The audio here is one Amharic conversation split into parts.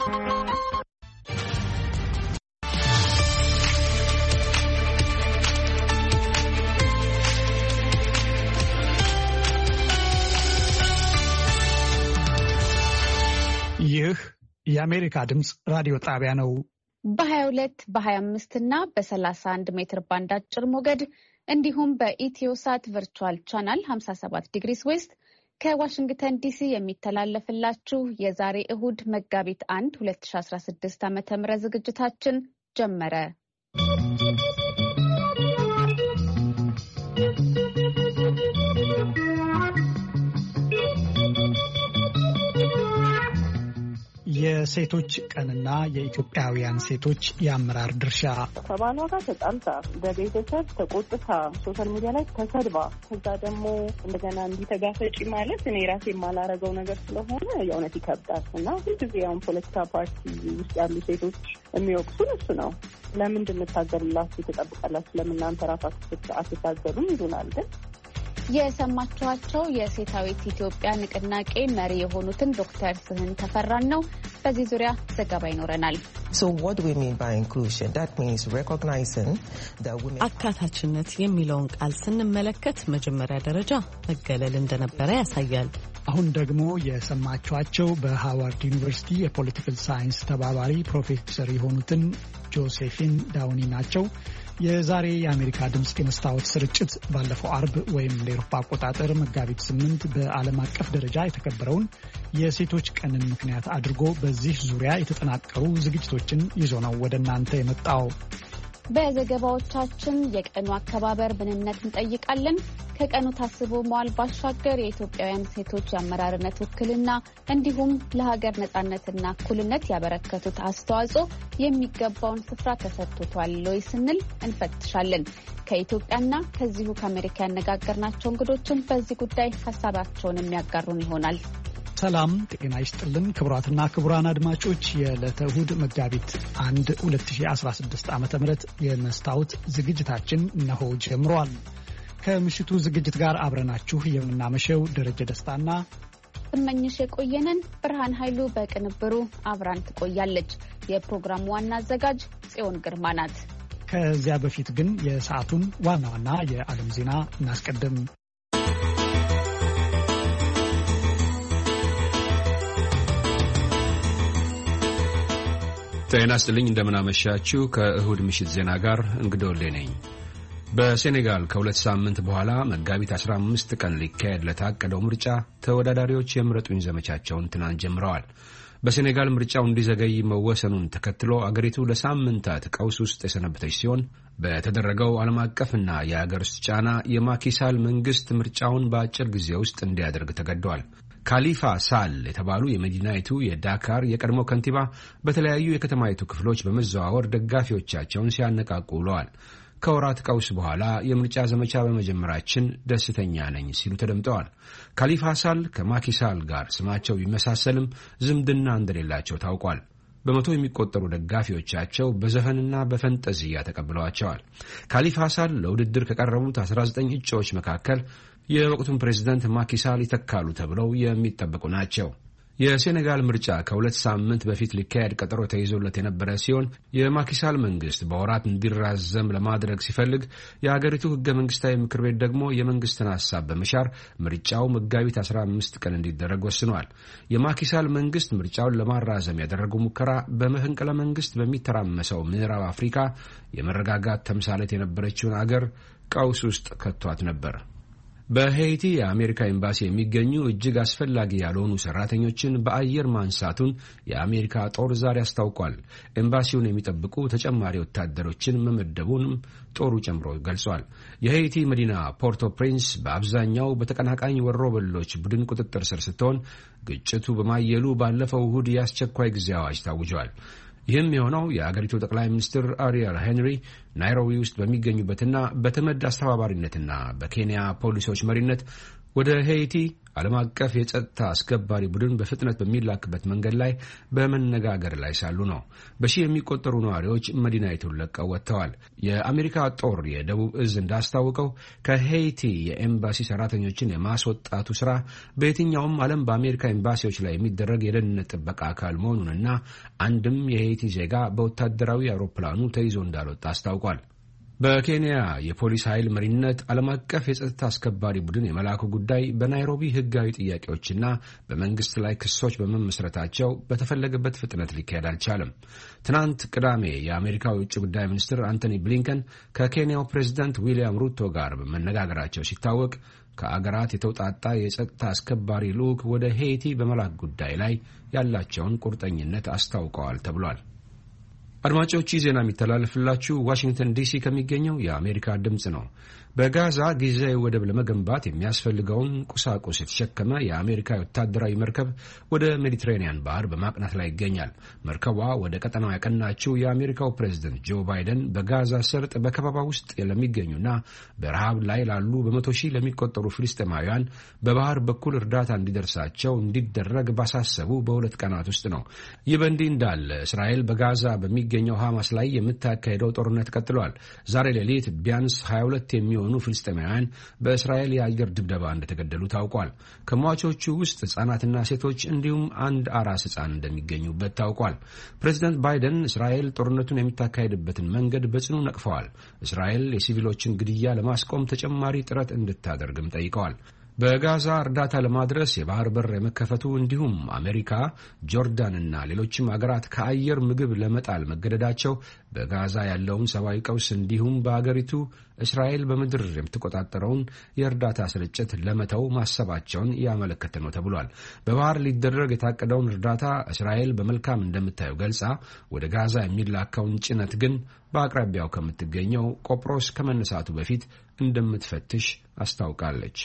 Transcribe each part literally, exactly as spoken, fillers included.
ይህ የአሜሪካ ድምጽ ራዲዮ ጣቢያ ነው። በ22 በ25 እና በ31 ሜትር ባንድ አጭር ሞገድ እንዲሁም በኢትዮሳት ቨርቹዋል ቻናል ሃምሳ ሰባት ዲግሪስ ዌስት ከዋሽንግተን ዲሲ የሚተላለፍላችሁ የዛሬ እሁድ መጋቢት አንድ ሁለት ሺህ አስራ ስድስት ዓመተ ምህረት ዝግጅታችን ጀመረ። የሴቶች ቀንና የኢትዮጵያውያን ሴቶች የአመራር ድርሻ ከባሏ ጋር ተጣልታ በቤተሰብ ተቆጥታ ሶሻል ሚዲያ ላይ ተሰድባ ከዛ ደግሞ እንደገና እንዲተጋፈጪ ማለት እኔ ራሴ የማላረገው ነገር ስለሆነ የእውነት ይከብዳል እና ሁልጊዜ አሁን ፖለቲካ ፓርቲ ውስጥ ያሉ ሴቶች የሚወቅሱን እሱ ነው። ለምን እንድንታገሉላችሁ ትጠብቃላችሁ? ለምን እናንተ ራሳችሁ አትታገሉም ይሉናል። ግን የሰማችኋቸው የሴታዊት ኢትዮጵያ ንቅናቄ መሪ የሆኑትን ዶክተር ስህን ተፈራን ነው። በዚህ ዙሪያ ዘገባ ይኖረናል። So what do we mean by inclusion? That means recognizing that women አካታችነት የሚለውን ቃል ስንመለከት መጀመሪያ ደረጃ መገለል እንደነበረ ያሳያል። አሁን ደግሞ የሰማችኋቸው በሃዋርድ ዩኒቨርሲቲ የፖለቲካል ሳይንስ ተባባሪ ፕሮፌሰር የሆኑትን ጆሴፊን ዳውኒ ናቸው። የዛሬ የአሜሪካ ድምጽ የመስታወት ስርጭት ባለፈው አርብ ወይም ለአውሮፓ አቆጣጠር መጋቢት ስምንት በዓለም አቀፍ ደረጃ የተከበረውን የሴቶች ቀንን ምክንያት አድርጎ በዚህ ዙሪያ የተጠናቀሩ ዝግጅቶችን ይዞ ነው ወደ እናንተ የመጣው። በዘገባዎቻችን የቀኑ አከባበር ምንነት እንጠይቃለን። ከቀኑ ታስቦ መዋል ባሻገር የኢትዮጵያውያን ሴቶች የአመራርነት ውክልና እንዲሁም ለሀገር ነጻነትና እኩልነት ያበረከቱት አስተዋጽኦ የሚገባውን ስፍራ ተሰጥቷል ወይ ስንል እንፈትሻለን። ከኢትዮጵያና ከዚሁ ከአሜሪካ ያነጋገርናቸው እንግዶችን በዚህ ጉዳይ ሀሳባቸውን የሚያጋሩን ይሆናል። ሰላም ጤና ይስጥልን ክቡራትና ክቡራን አድማጮች፣ የዕለተ እሁድ መጋቢት አንድ ሁለት ሺህ አስራ ስድስት ዓመተ ምህረት የመስታወት ዝግጅታችን እነሆ ጀምሯል። ከምሽቱ ዝግጅት ጋር አብረናችሁ የምናመሸው ደረጀ ደስታና ስመኝሽ የቆየነን። ብርሃን ኃይሉ በቅንብሩ አብራን ትቆያለች። የፕሮግራሙ ዋና አዘጋጅ ጽዮን ግርማ ናት። ከዚያ በፊት ግን የሰዓቱን ዋና ዋና የዓለም ዜና እናስቀድም። ጤና ይስጥልኝ፣ እንደምናመሻችሁ። ከእሁድ ምሽት ዜና ጋር እንግዶልኔ ነኝ። በሴኔጋል ከሁለት ሳምንት በኋላ መጋቢት አስራ አምስት ቀን ሊካሄድ ለታቀደው ምርጫ ተወዳዳሪዎች የምረጡኝ ዘመቻቸውን ትናንት ጀምረዋል። በሴኔጋል ምርጫው እንዲዘገይ መወሰኑን ተከትሎ አገሪቱ ለሳምንታት ቀውስ ውስጥ የሰነበተች ሲሆን በተደረገው ዓለም አቀፍና የአገር ውስጥ ጫና የማኪሳል መንግስት ምርጫውን በአጭር ጊዜ ውስጥ እንዲያደርግ ተገዷል። ካሊፋ ሳል የተባሉ የመዲናይቱ የዳካር የቀድሞ ከንቲባ በተለያዩ የከተማይቱ ክፍሎች በመዘዋወር ደጋፊዎቻቸውን ሲያነቃቁ ውለዋል። ከወራት ቀውስ በኋላ የምርጫ ዘመቻ በመጀመራችን ደስተኛ ነኝ ሲሉ ተደምጠዋል። ካሊፋ ሳል ከማኪሳል ጋር ስማቸው ቢመሳሰልም ዝምድና እንደሌላቸው ታውቋል። በመቶ የሚቆጠሩ ደጋፊዎቻቸው በዘፈንና በፈንጠዝያ ተቀብለዋቸዋል። ካሊፋ ሳል ለውድድር ከቀረቡት አስራ ዘጠኝ እጩዎች መካከል የወቅቱን ፕሬዝዳንት ማኪሳል ይተካሉ ተብለው የሚጠበቁ ናቸው። የሴኔጋል ምርጫ ከሁለት ሳምንት በፊት ሊካሄድ ቀጠሮ ተይዞለት የነበረ ሲሆን የማኪሳል መንግስት በወራት እንዲራዘም ለማድረግ ሲፈልግ የሀገሪቱ ህገ መንግስታዊ ምክር ቤት ደግሞ የመንግስትን ሐሳብ በመሻር ምርጫው መጋቢት አስራ አምስት ቀን እንዲደረግ ወስኗል። የማኪሳል መንግስት ምርጫውን ለማራዘም ያደረገው ሙከራ በመፈንቅለ መንግስት በሚተራመሰው ምዕራብ አፍሪካ የመረጋጋት ተምሳሌት የነበረችውን አገር ቀውስ ውስጥ ከቷት ነበር። በሄይቲ የአሜሪካ ኤምባሲ የሚገኙ እጅግ አስፈላጊ ያልሆኑ ሰራተኞችን በአየር ማንሳቱን የአሜሪካ ጦር ዛሬ አስታውቋል። ኤምባሲውን የሚጠብቁ ተጨማሪ ወታደሮችን መመደቡንም ጦሩ ጨምሮ ገልጿል። የሄይቲ መዲና ፖርቶ ፕሪንስ በአብዛኛው በተቀናቃኝ ወሮበሎች ቡድን ቁጥጥር ስር ስትሆን ግጭቱ በማየሉ ባለፈው እሁድ የአስቸኳይ ጊዜ አዋጅ ታውጇል። ይህም የሆነው የአገሪቱ ጠቅላይ ሚኒስትር አሪየል ሄንሪ ናይሮቢ ውስጥ በሚገኙበትና በተመድ አስተባባሪነትና በኬንያ ፖሊሶች መሪነት ወደ ሄይቲ ዓለም አቀፍ የጸጥታ አስከባሪ ቡድን በፍጥነት በሚላክበት መንገድ ላይ በመነጋገር ላይ ሳሉ ነው። በሺህ የሚቆጠሩ ነዋሪዎች መዲናይቱን ለቀው ወጥተዋል። የአሜሪካ ጦር የደቡብ እዝ እንዳስታወቀው ከሄይቲ የኤምባሲ ሰራተኞችን የማስወጣቱ ስራ በየትኛውም ዓለም በአሜሪካ ኤምባሲዎች ላይ የሚደረግ የደህንነት ጥበቃ አካል መሆኑንና አንድም የሄይቲ ዜጋ በወታደራዊ አውሮፕላኑ ተይዞ እንዳልወጣ አስታውቋል። በኬንያ የፖሊስ ኃይል መሪነት ዓለም አቀፍ የጸጥታ አስከባሪ ቡድን የመላኩ ጉዳይ በናይሮቢ ሕጋዊ ጥያቄዎችና በመንግስት ላይ ክሶች በመመስረታቸው በተፈለገበት ፍጥነት ሊካሄድ አልቻለም። ትናንት ቅዳሜ የአሜሪካው የውጭ ጉዳይ ሚኒስትር አንቶኒ ብሊንከን ከኬንያው ፕሬዝዳንት ዊልያም ሩቶ ጋር በመነጋገራቸው ሲታወቅ ከአገራት የተውጣጣ የጸጥታ አስከባሪ ልዑክ ወደ ሄይቲ በመላክ ጉዳይ ላይ ያላቸውን ቁርጠኝነት አስታውቀዋል ተብሏል። አድማጮች ዜና የሚተላለፍላችሁ ዋሽንግተን ዲሲ ከሚገኘው የአሜሪካ ድምጽ ነው። በጋዛ ጊዜያዊ ወደብ ለመገንባት የሚያስፈልገውን ቁሳቁስ የተሸከመ የአሜሪካ ወታደራዊ መርከብ ወደ ሜዲትሬኒያን ባህር በማቅናት ላይ ይገኛል። መርከቧ ወደ ቀጠናው ያቀናችው የአሜሪካው ፕሬዝደንት ጆ ባይደን በጋዛ ሰርጥ በከበባ ውስጥ ለሚገኙና በረሃብ ላይ ላሉ በመቶ ሺህ ለሚቆጠሩ ፍልስጤማውያን በባህር በኩል እርዳታ እንዲደርሳቸው እንዲደረግ ባሳሰቡ በሁለት ቀናት ውስጥ ነው። ይህ በእንዲህ እንዳለ እስራኤል በጋዛ በሚገኘው ሐማስ ላይ የምታካሄደው ጦርነት ቀጥሏል። ዛሬ ሌሊት ቢያንስ ሀያ ሁለት የሚሆኑ ፍልስጤማውያን በእስራኤል የአየር ድብደባ እንደተገደሉ ታውቋል። ከሟቾቹ ውስጥ ሕፃናትና ሴቶች እንዲሁም አንድ አራስ ሕፃን እንደሚገኙበት ታውቋል። ፕሬዚዳንት ባይደን እስራኤል ጦርነቱን የምታካሄድበትን መንገድ በጽኑ ነቅፈዋል። እስራኤል የሲቪሎችን ግድያ ለማስቆም ተጨማሪ ጥረት እንድታደርግም ጠይቀዋል። በጋዛ እርዳታ ለማድረስ የባህር በር የመከፈቱ እንዲሁም አሜሪካ፣ ጆርዳንና ሌሎችም አገራት ከአየር ምግብ ለመጣል መገደዳቸው በጋዛ ያለውን ሰብአዊ ቀውስ እንዲሁም በአገሪቱ እስራኤል በምድር የምትቆጣጠረውን የእርዳታ ስርጭት ለመተው ማሰባቸውን ያመለከተ ነው ተብሏል። በባህር ሊደረግ የታቀደውን እርዳታ እስራኤል በመልካም እንደምታየው ገልጻ ወደ ጋዛ የሚላከውን ጭነት ግን በአቅራቢያው ከምትገኘው ቆጵሮስ ከመነሳቱ በፊት እንደምትፈትሽ አስታውቃለች።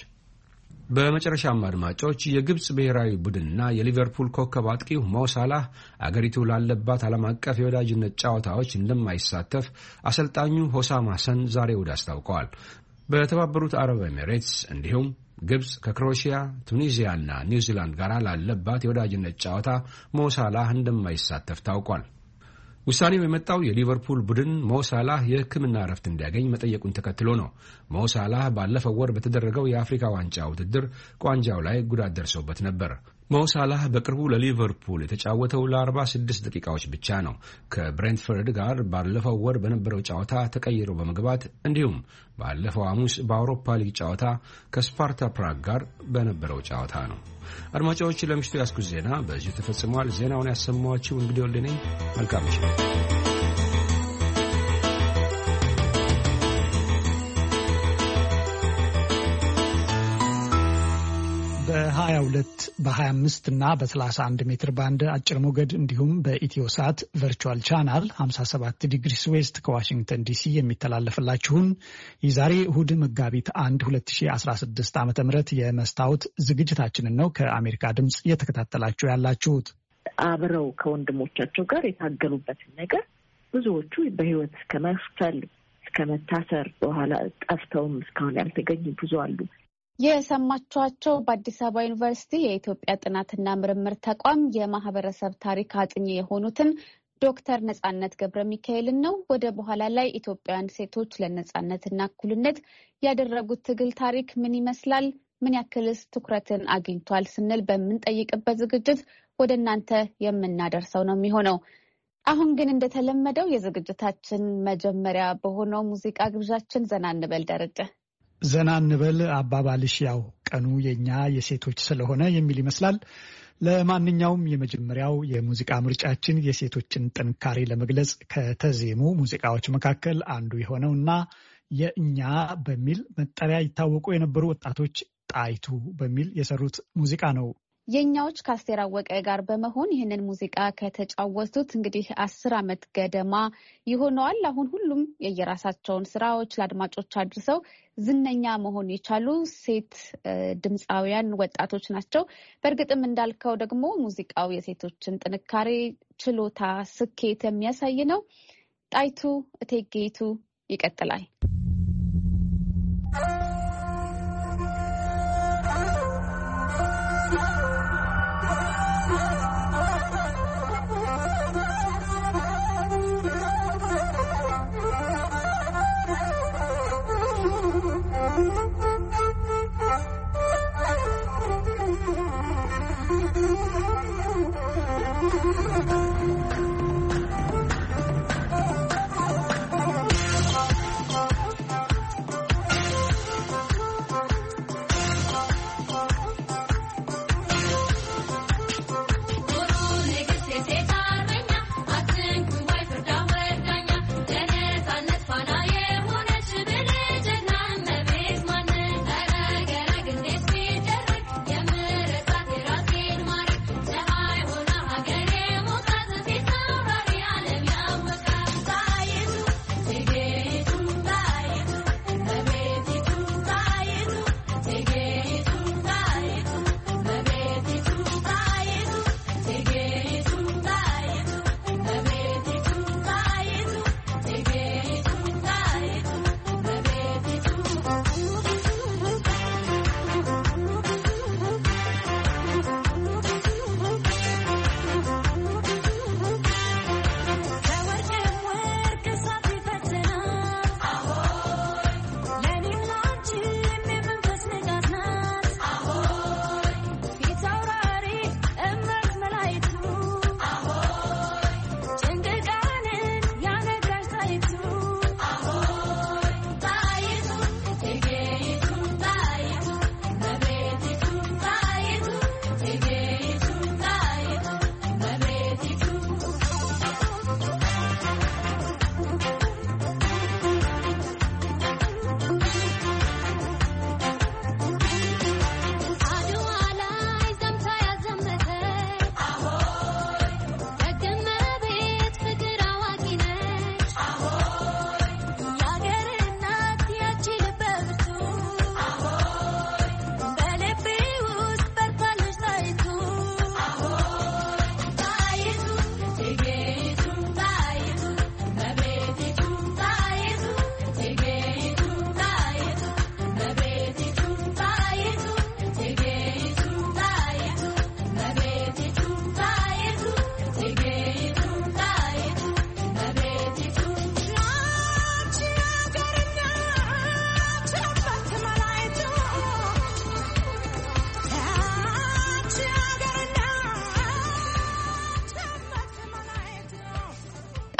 በመጨረሻም አድማጮች የግብጽ ብሔራዊ ቡድንና የሊቨርፑል ኮከብ አጥቂው ሞ ሳላህ አገሪቱ ላለባት ዓለም አቀፍ የወዳጅነት ጨዋታዎች እንደማይሳተፍ አሰልጣኙ ሆሳም ሐሰን ዛሬ እሁድ አስታውቀዋል። በተባበሩት አረብ ኤሚሬትስ እንዲሁም ግብጽ ከክሮኤሺያ፣ ቱኒዚያና ኒውዚላንድ ጋር ላለባት የወዳጅነት ጨዋታ ሞ ሳላህ እንደማይሳተፍ ታውቋል። ውሳኔው የመጣው የሊቨርፑል ቡድን ሞ ሳላህ የሕክምና እረፍት እንዲያገኝ መጠየቁን ተከትሎ ነው። ሞ ሳላህ ባለፈው ወር በተደረገው የአፍሪካ ዋንጫ ውድድር ቋንጃው ላይ ጉዳት ደርሶበት ነበር። ሞ ሳላህ በቅርቡ ለሊቨርፑል የተጫወተው ለአርባ ስድስት ደቂቃዎች ብቻ ነው። ከብሬንትፈርድ ጋር ባለፈው ወር በነበረው ጨዋታ ተቀይሮ በመግባት እንዲሁም ባለፈው ሐሙስ በአውሮፓ ሊግ ጨዋታ ከስፓርታ ፕራግ ጋር በነበረው ጨዋታ ነው። አድማጮች ለምሽቱ ያስኩት ዜና በዚሁ ተፈጽሟል። ዜናውን ያሰማኋችሁ እንግዲህ ወልዴ ነኝ። መልካም ምሽት። በሀያ ሁለት በሀያ አምስት እና በሰላሳ አንድ ሜትር ባንድ አጭር ሞገድ እንዲሁም በኢትዮ ሳት ቨርቹዋል ቻናል ሀምሳ ሰባት ዲግሪስ ዌስት ከዋሽንግተን ዲሲ የሚተላለፍላችሁን የዛሬ እሁድ መጋቢት አንድ ሁለት ሺህ አስራ ስድስት ዓመተ ምህረት የመስታወት ዝግጅታችንን ነው ከአሜሪካ ድምጽ እየተከታተላችሁ ያላችሁት። አብረው ከወንድሞቻቸው ጋር የታገሉበትን ነገር ብዙዎቹ በህይወት ከመፍተል እስከ መታሰር በኋላ ጠፍተውም እስካሁን ያልተገኙ ብዙ አሉ። የሰማችኋቸው በአዲስ አበባ ዩኒቨርሲቲ የኢትዮጵያ ጥናትና ምርምር ተቋም የማህበረሰብ ታሪክ አጥኚ የሆኑትን ዶክተር ነጻነት ገብረ ሚካኤልን ነው። ወደ በኋላ ላይ ኢትዮጵያውያን ሴቶች ለነጻነትና እኩልነት ያደረጉት ትግል ታሪክ ምን ይመስላል፣ ምን ያክልስ ትኩረትን አግኝቷል ስንል በምንጠይቅበት ዝግጅት ወደ እናንተ የምናደርሰው ነው የሚሆነው። አሁን ግን እንደተለመደው የዝግጅታችን መጀመሪያ በሆነው ሙዚቃ ግብዣችን ዘና እንበል። ደረጀ ዘና እንበል አባባልሽ ያው ቀኑ የኛ የሴቶች ስለሆነ የሚል ይመስላል። ለማንኛውም የመጀመሪያው የሙዚቃ ምርጫችን የሴቶችን ጥንካሬ ለመግለጽ ከተዜሙ ሙዚቃዎች መካከል አንዱ የሆነውና የእኛ በሚል መጠሪያ ይታወቁ የነበሩ ወጣቶች ጣይቱ በሚል የሰሩት ሙዚቃ ነው። የኛዎች ከአስቴር አወቀ ጋር በመሆን ይህንን ሙዚቃ ከተጫወቱት እንግዲህ አስር ዓመት ገደማ ይሆነዋል። አሁን ሁሉም የየራሳቸውን ስራዎች ለአድማጮች አድርሰው ዝነኛ መሆን የቻሉ ሴት ድምፃውያን ወጣቶች ናቸው። በእርግጥም እንዳልከው ደግሞ ሙዚቃው የሴቶችን ጥንካሬ፣ ችሎታ፣ ስኬት የሚያሳይ ነው። ጣይቱ እቴጌይቱ ይቀጥላል።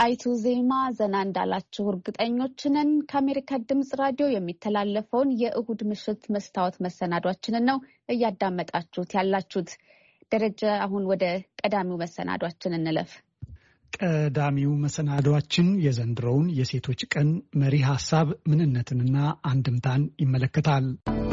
በጣይቱ ዜማ ዘና እንዳላችሁ እርግጠኞች ነን። ከአሜሪካ ድምጽ ራዲዮ የሚተላለፈውን የእሁድ ምሽት መስታወት መሰናዷችንን ነው እያዳመጣችሁት ያላችሁት። ደረጃ፣ አሁን ወደ ቀዳሚው መሰናዷችን እንለፍ። ቀዳሚው መሰናዷችን የዘንድሮውን የሴቶች ቀን መሪ ሀሳብ ምንነትንና አንድምታን ይመለከታል።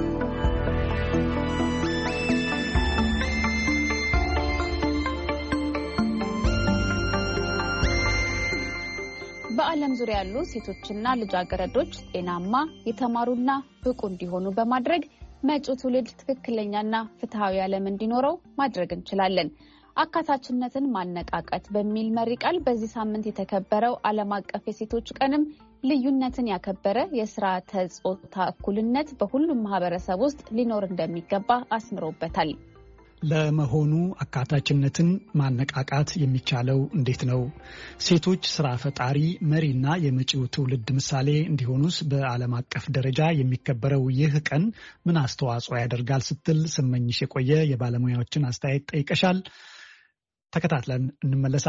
በዓለም ዙሪያ ያሉ ሴቶችና ልጃገረዶች ጤናማ፣ የተማሩና ብቁ እንዲሆኑ በማድረግ መጪው ትውልድ ትክክለኛና ፍትሃዊ ዓለም እንዲኖረው ማድረግ እንችላለን። አካታችነትን ማነቃቃት በሚል መሪ ቃል በዚህ ሳምንት የተከበረው ዓለም አቀፍ የሴቶች ቀንም ልዩነትን ያከበረ የስርዓተ ጾታ እኩልነት በሁሉም ማህበረሰብ ውስጥ ሊኖር እንደሚገባ አስምሮበታል። ለመሆኑ አካታችነትን ማነቃቃት የሚቻለው እንዴት ነው? ሴቶች ስራ ፈጣሪ፣ መሪና የመጪው ትውልድ ምሳሌ እንዲሆኑስ በዓለም አቀፍ ደረጃ የሚከበረው ይህ ቀን ምን አስተዋጽኦ ያደርጋል ስትል ስመኝሽ የቆየ የባለሙያዎችን አስተያየት ጠይቀሻል። ተከታትለን እንመለሳ።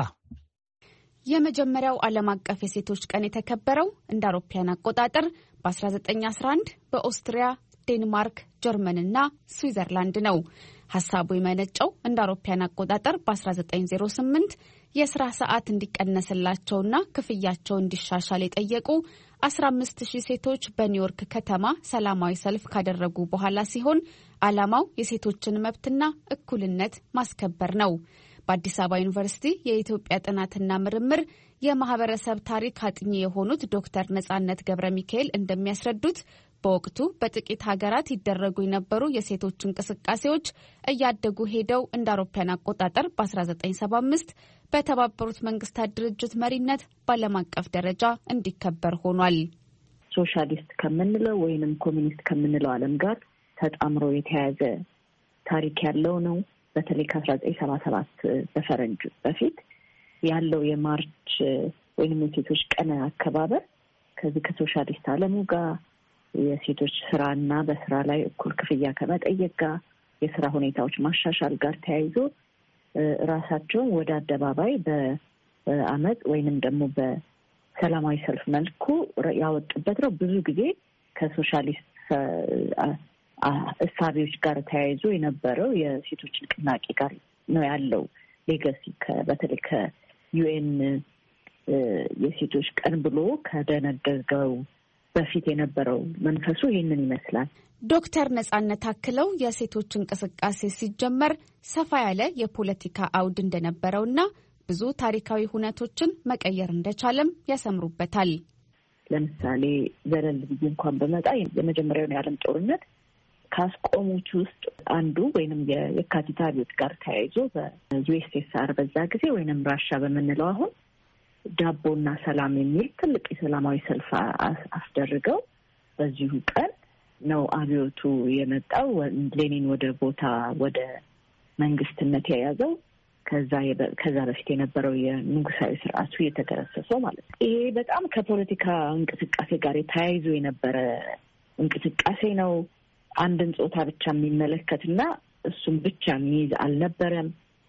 የመጀመሪያው ዓለም አቀፍ የሴቶች ቀን የተከበረው እንደ አውሮፓውያን አቆጣጠር በአስራ ዘጠኝ አስራ አንድ በኦስትሪያ፣ ዴንማርክ፣ ጀርመንና ስዊዘርላንድ ነው። ሐሳቡ የመነጨው እንደ አውሮፓውያን አቆጣጠር በአስራ ዘጠኝ ዜሮ ስምንት የስራ ሰዓት እንዲቀነስላቸውና ክፍያቸው እንዲሻሻል የጠየቁ አስራ አምስት ሺህ ሴቶች በኒውዮርክ ከተማ ሰላማዊ ሰልፍ ካደረጉ በኋላ ሲሆን ዓላማው የሴቶችን መብትና እኩልነት ማስከበር ነው። በአዲስ አበባ ዩኒቨርሲቲ የኢትዮጵያ ጥናትና ምርምር የማህበረሰብ ታሪክ አጥኚ የሆኑት ዶክተር ነጻነት ገብረ ሚካኤል እንደሚያስረዱት በወቅቱ በጥቂት ሀገራት ይደረጉ የነበሩ የሴቶች እንቅስቃሴዎች እያደጉ ሄደው እንደ አውሮፓውያን አቆጣጠር በአስራ ዘጠኝ ሰባ አምስት በተባበሩት መንግስታት ድርጅት መሪነት በዓለም አቀፍ ደረጃ እንዲከበር ሆኗል። ሶሻሊስት ከምንለው ወይንም ኮሚኒስት ከምንለው ዓለም ጋር ተጣምሮ የተያያዘ ታሪክ ያለው ነው። በተለይ ከአስራ ዘጠኝ ሰባ ሰባት በፈረንጅ በፊት ያለው የማርች ወይንም የሴቶች ቀን አከባበር ከዚህ ከሶሻሊስት ዓለሙ ጋር የሴቶች ስራና በስራ ላይ እኩል ክፍያ ከመጠየቅ ጋር የስራ ሁኔታዎች ማሻሻል ጋር ተያይዞ ራሳቸውን ወደ አደባባይ በአመት ወይንም ደግሞ በሰላማዊ ሰልፍ መልኩ ያወጡበት ነው። ብዙ ጊዜ ከሶሻሊስት እሳቤዎች ጋር ተያይዞ የነበረው የሴቶች ንቅናቄ ጋር ነው ያለው ሌጋሲ። በተለይ ከዩኤን የሴቶች ቀን ብሎ ከደነገገው በፊት የነበረው መንፈሱ ይህንን ይመስላል። ዶክተር ነጻነት አክለው የሴቶች እንቅስቃሴ ሲጀመር ሰፋ ያለ የፖለቲካ አውድ እንደነበረውና ብዙ ታሪካዊ ሁነቶችን መቀየር እንደቻለም ያሰምሩበታል። ለምሳሌ ዘለል ብዬ እንኳን በመጣ የመጀመሪያውን የዓለም ጦርነት ካስቆሙት ውስጥ አንዱ ወይንም የካቲት አብዮት ጋር ተያይዞ በዩኤስኤስአር በዛ ጊዜ ወይንም ራሻ በምንለው አሁን ዳቦና ሰላም የሚል ትልቅ የሰላማዊ ሰልፍ አስደርገው በዚሁ ቀን ነው አብዮቱ የመጣው። ሌኒን ወደ ቦታ ወደ መንግስትነት የያዘው ከዛ ከዛ በፊት የነበረው የንጉሳዊ ስርዓቱ የተገረሰሰው ማለት ነው። ይሄ በጣም ከፖለቲካ እንቅስቃሴ ጋር ተያይዞ የነበረ እንቅስቃሴ ነው። አንድን ጾታ ብቻ የሚመለከትና እሱም ብቻ የሚይዝ አልነበረም።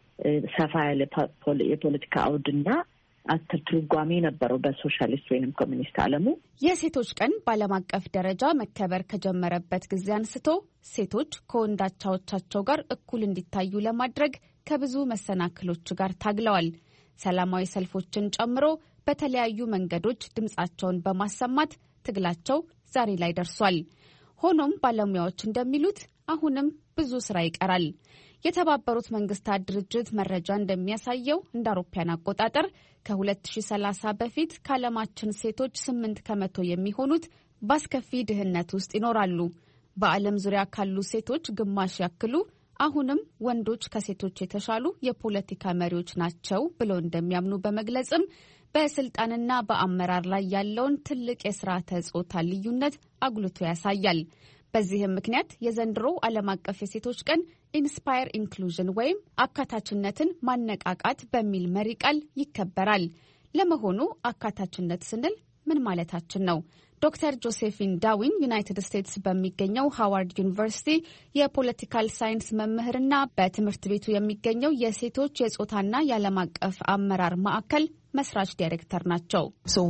ሰፋ ያለ የፖለቲካ አውድና አተር ትርጓሜ ነበረው በሶሻሊስት ወይንም ኮሚኒስት ዓለሙ። የሴቶች ቀን በዓለም አቀፍ ደረጃ መከበር ከጀመረበት ጊዜ አንስቶ ሴቶች ከወንዳቻዎቻቸው ጋር እኩል እንዲታዩ ለማድረግ ከብዙ መሰናክሎች ጋር ታግለዋል። ሰላማዊ ሰልፎችን ጨምሮ በተለያዩ መንገዶች ድምጻቸውን በማሰማት ትግላቸው ዛሬ ላይ ደርሷል። ሆኖም ባለሙያዎች እንደሚሉት አሁንም ብዙ ስራ ይቀራል። የተባበሩት መንግስታት ድርጅት መረጃ እንደሚያሳየው እንደ አውሮፓውያን አቆጣጠር ከሁለት ሺህ ሰላሳ በፊት ከዓለማችን ሴቶች ስምንት ከመቶ የሚሆኑት በአስከፊ ድህነት ውስጥ ይኖራሉ። በዓለም ዙሪያ ካሉ ሴቶች ግማሽ ያክሉ አሁንም ወንዶች ከሴቶች የተሻሉ የፖለቲካ መሪዎች ናቸው ብለው እንደሚያምኑ በመግለጽም በስልጣንና በአመራር ላይ ያለውን ትልቅ የስርዓተ ጾታ ልዩነት አጉልቶ ያሳያል። በዚህም ምክንያት የዘንድሮ ዓለም አቀፍ የሴቶች ቀን ኢንስፓየር ኢንክሉዥን ወይም አካታችነትን ማነቃቃት በሚል መሪ ቃል ይከበራል። ለመሆኑ አካታችነት ስንል ምን ማለታችን ነው? ዶክተር ጆሴፊን ዳዊን ዩናይትድ ስቴትስ በሚገኘው ሃዋርድ ዩኒቨርሲቲ የፖለቲካል ሳይንስ መምህርና በትምህርት ቤቱ የሚገኘው የሴቶች የጾታና የዓለም አቀፍ አመራር ማዕከል መስራች ዳይሬክተር ናቸው።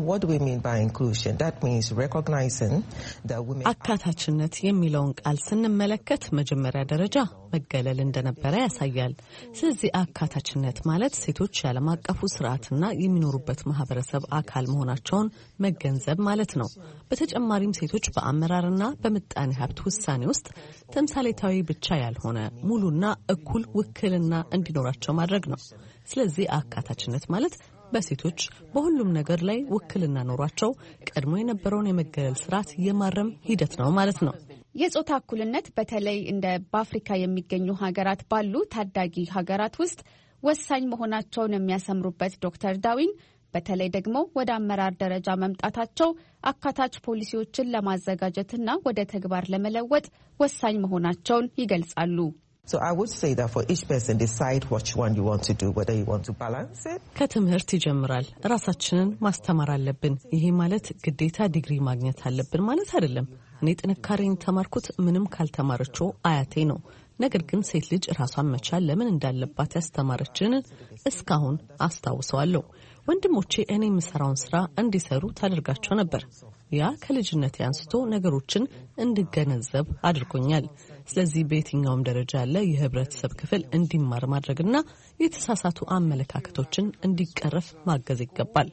አካታችነት የሚለውን ቃል ስንመለከት መጀመሪያ ደረጃ መገለል እንደነበረ ያሳያል። ስለዚህ አካታችነት ማለት ሴቶች የዓለም አቀፉ ስርዓትና የሚኖሩበት ማህበረሰብ አካል መሆናቸውን መገንዘብ ማለት ነው። በተጨማሪም ሴቶች በአመራርና በምጣኔ ሀብት ውሳኔ ውስጥ ተምሳሌታዊ ብቻ ያልሆነ ሙሉና እኩል ውክልና እንዲኖራቸው ማድረግ ነው። ስለዚህ አካታችነት ማለት በሴቶች በሁሉም ነገር ላይ ውክልና ኖሯቸው ቀድሞ የነበረውን የመገለል ስርዓት የማረም ሂደት ነው ማለት ነው። የጾታ እኩልነት በተለይ እንደ በአፍሪካ የሚገኙ ሀገራት ባሉ ታዳጊ ሀገራት ውስጥ ወሳኝ መሆናቸውን የሚያሰምሩበት ዶክተር ዳዊን በተለይ ደግሞ ወደ አመራር ደረጃ መምጣታቸው አካታች ፖሊሲዎችን ለማዘጋጀትና ወደ ተግባር ለመለወጥ ወሳኝ መሆናቸውን ይገልጻሉ። So I would say that for each person decide which one you want to do, whether you want to balance it. ከትምህርት ይጀምራል። ራሳችንን ማስተማር አለብን። ይሄ ማለት ግዴታ ዲግሪ ማግኘት አለብን ማለት አይደለም። እኔ ጥንካሬን ተማርኩት ምንም ካልተማረችው አያቴ ነው። ነገር ግን ሴት ልጅ ራሷን መቻል ለምን እንዳለባት ያስተማረችን እስካሁን አስታውሰዋለሁ። ወንድሞቼ እኔ የምሰራውን ስራ እንዲሰሩ ታደርጋቸው ነበር። ያ ከልጅነቴ አንስቶ ነገሮችን እንድገነዘብ አድርጎኛል። ስለዚህ በየትኛውም ደረጃ ያለ የህብረተሰብ ክፍል እንዲማር ማድረግና የተሳሳቱ አመለካከቶችን እንዲቀረፍ ማገዝ ይገባል።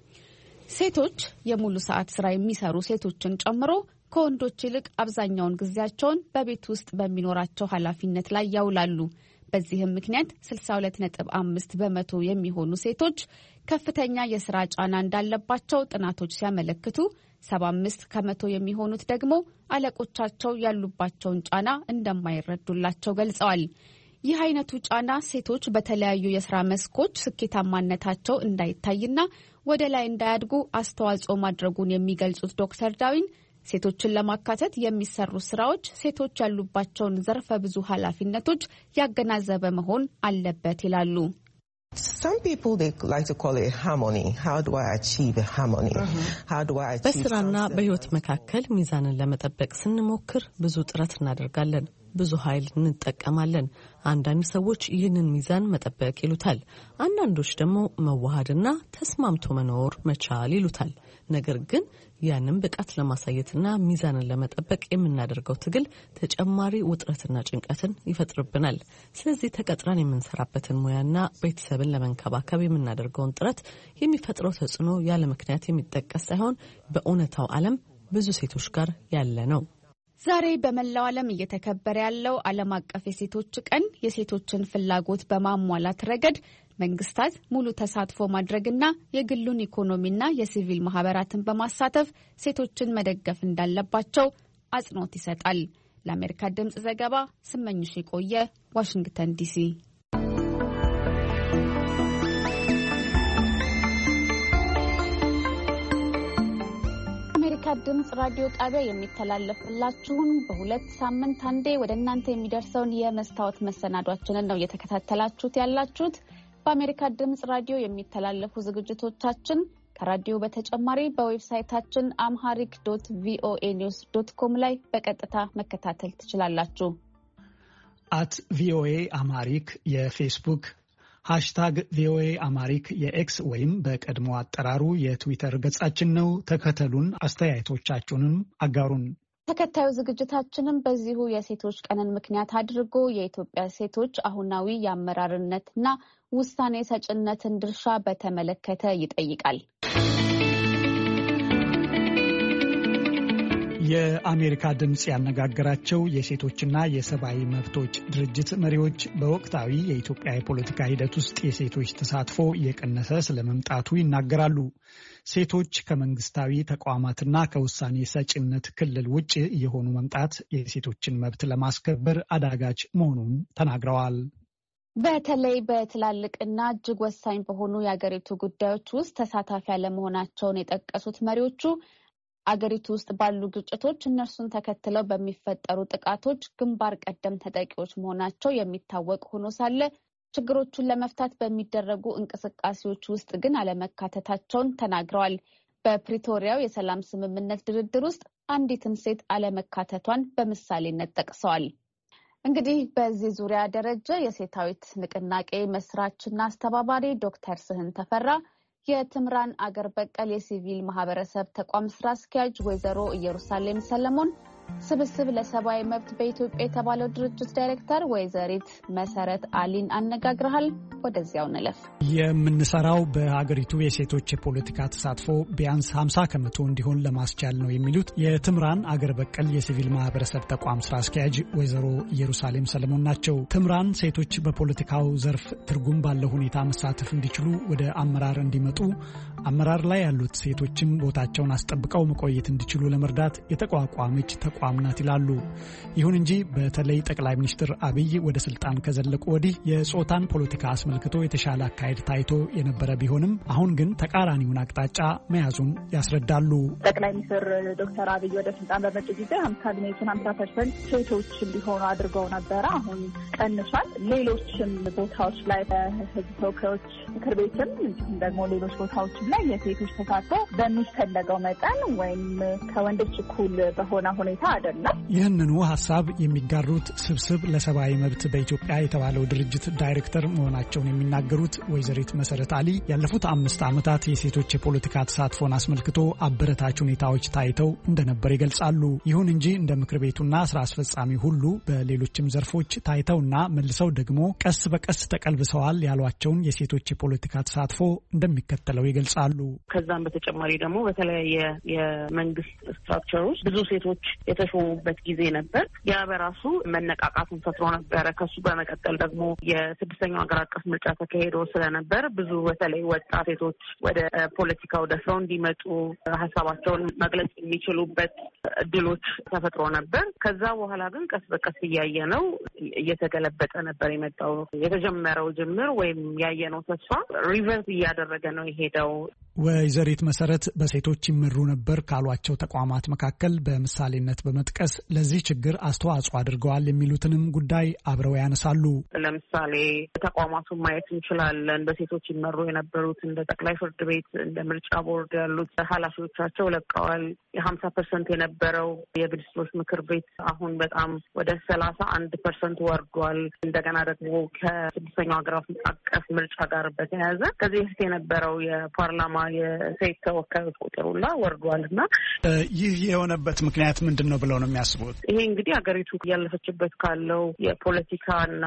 ሴቶች የሙሉ ሰዓት ስራ የሚሰሩ ሴቶችን ጨምሮ ከወንዶች ይልቅ አብዛኛውን ጊዜያቸውን በቤት ውስጥ በሚኖራቸው ኃላፊነት ላይ ያውላሉ። በዚህም ምክንያት ስልሳ ሁለት ነጥብ አምስት በመቶ የሚሆኑ ሴቶች ከፍተኛ የስራ ጫና እንዳለባቸው ጥናቶች ሲያመለክቱ ሰባ አምስት ከመቶ የሚሆኑት ደግሞ አለቆቻቸው ያሉባቸውን ጫና እንደማይረዱላቸው ገልጸዋል። ይህ አይነቱ ጫና ሴቶች በተለያዩ የስራ መስኮች ስኬታማነታቸው እንዳይታይና ወደ ላይ እንዳያድጉ አስተዋጽኦ ማድረጉን የሚገልጹት ዶክተር ዳዊን ሴቶችን ለማካተት የሚሰሩ ስራዎች ሴቶች ያሉባቸውን ዘርፈ ብዙ ኃላፊነቶች ያገናዘበ መሆን አለበት ይላሉ። Some people they like to call it harmony. How do I achieve a harmony? Uh-huh. How do I achieve በስራና በህይወት መካከል ሚዛንን ለመጠበቅ ስንሞክር ብዙ ጥረት እናደርጋለን። ብዙ ኃይል እንጠቀማለን። አንዳንድ ሰዎች ይህንን ሚዛን መጠበቅ ይሉታል። አንዳንዶች ደግሞ መዋሃድና ተስማምቶ መኖር መቻል ይሉታል። ነገር ግን ያንን ብቃት ለማሳየትና ሚዛንን ለመጠበቅ የምናደርገው ትግል ተጨማሪ ውጥረትና ጭንቀትን ይፈጥርብናል። ስለዚህ ተቀጥረን የምንሰራበትን ሙያና ቤተሰብን ለመንከባከብ የምናደርገውን ጥረት የሚፈጥረው ተጽዕኖ ያለ ምክንያት የሚጠቀስ ሳይሆን በእውነታው ዓለም ብዙ ሴቶች ጋር ያለ ነው። ዛሬ በመላው ዓለም እየተከበረ ያለው ዓለም አቀፍ የሴቶች ቀን የሴቶችን ፍላጎት በማሟላት ረገድ መንግስታት ሙሉ ተሳትፎ ማድረግና የግሉን ኢኮኖሚና የሲቪል ማህበራትን በማሳተፍ ሴቶችን መደገፍ እንዳለባቸው አጽንኦት ይሰጣል። ለአሜሪካ ድምጽ ዘገባ ስመኝሽ የቆየ ዋሽንግተን ዲሲ። የአሜሪካ ድምጽ ራዲዮ ጣቢያ የሚተላለፍላችሁን በሁለት ሳምንት አንዴ ወደ እናንተ የሚደርሰውን የመስታወት መሰናዷችንን ነው እየተከታተላችሁት ያላችሁት። በአሜሪካ ድምጽ ራዲዮ የሚተላለፉ ዝግጅቶቻችን ከራዲዮ በተጨማሪ በዌብሳይታችን አምሃሪክ ዶት ቪኦኤ ኒውስ ዶት ኮም ላይ በቀጥታ መከታተል ትችላላችሁ። አት ቪኦኤ አምሃሪክ የፌስቡክ ሃሽታግ ቪኦኤ አማሪክ የኤክስ ወይም በቀድሞ አጠራሩ የትዊተር ገጻችን ነው። ተከተሉን፣ አስተያየቶቻችሁንም አጋሩን። ተከታዩ ዝግጅታችንም በዚሁ የሴቶች ቀንን ምክንያት አድርጎ የኢትዮጵያ ሴቶች አሁናዊ የአመራርነትና ውሳኔ ሰጭነትን ድርሻ በተመለከተ ይጠይቃል። የአሜሪካ ድምጽ ያነጋገራቸው የሴቶችና የሰብአዊ መብቶች ድርጅት መሪዎች በወቅታዊ የኢትዮጵያ የፖለቲካ ሂደት ውስጥ የሴቶች ተሳትፎ እየቀነሰ ስለመምጣቱ ይናገራሉ። ሴቶች ከመንግስታዊ ተቋማትና ከውሳኔ ሰጭነት ክልል ውጭ የሆኑ መምጣት የሴቶችን መብት ለማስከበር አዳጋች መሆኑን ተናግረዋል። በተለይ በትላልቅና እጅግ ወሳኝ በሆኑ የአገሪቱ ጉዳዮች ውስጥ ተሳታፊ ያለመሆናቸውን የጠቀሱት መሪዎቹ አገሪቱ ውስጥ ባሉ ግጭቶች እነርሱን ተከትለው በሚፈጠሩ ጥቃቶች ግንባር ቀደም ተጠቂዎች መሆናቸው የሚታወቅ ሆኖ ሳለ ችግሮቹን ለመፍታት በሚደረጉ እንቅስቃሴዎች ውስጥ ግን አለመካተታቸውን ተናግረዋል። በፕሪቶሪያው የሰላም ስምምነት ድርድር ውስጥ አንዲትም ሴት አለመካተቷን በምሳሌነት ጠቅሰዋል። እንግዲህ በዚህ ዙሪያ ደረጃ የሴታዊት ንቅናቄ መስራችና አስተባባሪ ዶክተር ስህን ተፈራ፣ የትምራን አገር በቀል የሲቪል ማህበረሰብ ተቋም ስራ አስኪያጅ ወይዘሮ ኢየሩሳሌም ሰለሞን፣ ስብስብ ለሰብአዊ መብት በኢትዮጵያ የተባለው ድርጅት ዳይሬክተር ወይዘሪት መሰረት አሊን አነጋግረሃል። ወደዚያው ንለፍ። የምንሰራው በሀገሪቱ የሴቶች የፖለቲካ ተሳትፎ ቢያንስ ሀምሳ ከመቶ እንዲሆን ለማስቻል ነው የሚሉት የትምራን አገር በቀል የሲቪል ማህበረሰብ ተቋም ስራ አስኪያጅ ወይዘሮ ኢየሩሳሌም ሰለሞን ናቸው። ትምራን ሴቶች በፖለቲካው ዘርፍ ትርጉም ባለው ሁኔታ መሳተፍ እንዲችሉ ወደ አመራር እንዲመጡ፣ አመራር ላይ ያሉት ሴቶችም ቦታቸውን አስጠብቀው መቆየት እንዲችሉ ለመርዳት የተቋቋመች ተቋም ናት ይላሉ። ይሁን እንጂ በተለይ ጠቅላይ ሚኒስትር አብይ ወደ ስልጣን ከዘለቁ ወዲህ የጾታን ፖለቲካ አስመልክቶ የተሻለ አካሄድ ታይቶ የነበረ ቢሆንም አሁን ግን ተቃራኒውን አቅጣጫ መያዙን ያስረዳሉ። ጠቅላይ ሚኒስትር ዶክተር አብይ ወደ ስልጣን በመጡ ጊዜ ካቢኔቱን ሀምሳ ፐርሰንት ሴቶች እንዲሆኑ አድርገው ነበረ። አሁን ቀንሷል። ሌሎችም ቦታዎች ላይ በህዝብ ተወካዮች ምክር ቤትም እንዲሁም ደግሞ ሌሎች ቦታዎችም ላይ የሴቶች ተሳትፎ በሚፈለገው መጠን ወይም ከወንዶች እኩል በሆነ ሁኔታ አይደለም። ይህንኑ ሀሳብ የሚጋሩት ስብስብ ለሰብአዊ መብት በኢትዮጵያ የተባለው ድርጅት ዳይሬክተር መሆናቸውን የሚናገሩት ወይዘሪት መሰረት አሊ ያለፉት አምስት ዓመታት የሴቶች የፖለቲካ ተሳትፎን አስመልክቶ አበረታች ሁኔታዎች ታይተው እንደነበር ይገልጻሉ። ይሁን እንጂ እንደ ምክር ቤቱና ስራ አስፈጻሚ ሁሉ በሌሎችም ዘርፎች ታይተውና መልሰው ደግሞ ቀስ በቀስ ተቀልብሰዋል ያሏቸውን የሴቶች የፖለቲካ ተሳትፎ እንደሚከተለው ይገልጻሉ። ከዛም በተጨማሪ ደግሞ በተለያየ የመንግስት ስትራክቸሮች ብዙ ሴቶች የተሾሙበት ጊዜ ነበር። ያ በራሱ መነቃቃትን ፈጥሮ ነበረ። ከሱ በመቀጠል ደግሞ የስድስተኛው ሀገር አቀፍ ምርጫ ተካሂዶ ስለነበር ብዙ በተለይ ወጣት ሴቶች ወደ ፖለቲካው ደፍረው እንዲመጡ ሀሳባቸውን መግለጽ የሚችሉበት እድሎች ተፈጥሮ ነበር። ከዛ በኋላ ግን ቀስ በቀስ እያየ ነው እየተገለበጠ ነበር የመጣው። የተጀመረው ጅምር ወይም ያየነው ተስፋ ሪቨርስ እያደረገ ነው የሄደው። ወይዘሪት መሰረት በሴቶች ይመሩ ነበር ካሏቸው ተቋማት መካከል በምሳሌነት በመጥቀስ ለዚህ ችግር አስተዋጽኦ አድርገዋል የሚሉትንም ጉዳይ አብረው ያነሳሉ። ለምሳሌ ተቋማቱን ማየት እንችላለን። በሴቶች ይመሩ የነበሩት እንደ ጠቅላይ ፍርድ ቤት፣ እንደ ምርጫ ቦርድ ያሉት ኃላፊዎቻቸው ለቀዋል። የሀምሳ ፐርሰንት የነበረው የሚኒስትሮች ምክር ቤት አሁን በጣም ወደ ሰላሳ አንድ ፐርሰንት ወርዷል። እንደገና ደግሞ ከስድስተኛው ሀገር አቀፍ ምርጫ ጋር በተያያዘ ከዚህ በፊት የነበረው የፓርላማ የሴት ተወካዮች ቁጥር ሁላ ወርዷል እና ይህ የሆነበት ምክንያት ምንድን ነው ብለው ነው የሚያስቡት? ይሄ እንግዲህ ሀገሪቱ እያለፈችበት ካለው የፖለቲካና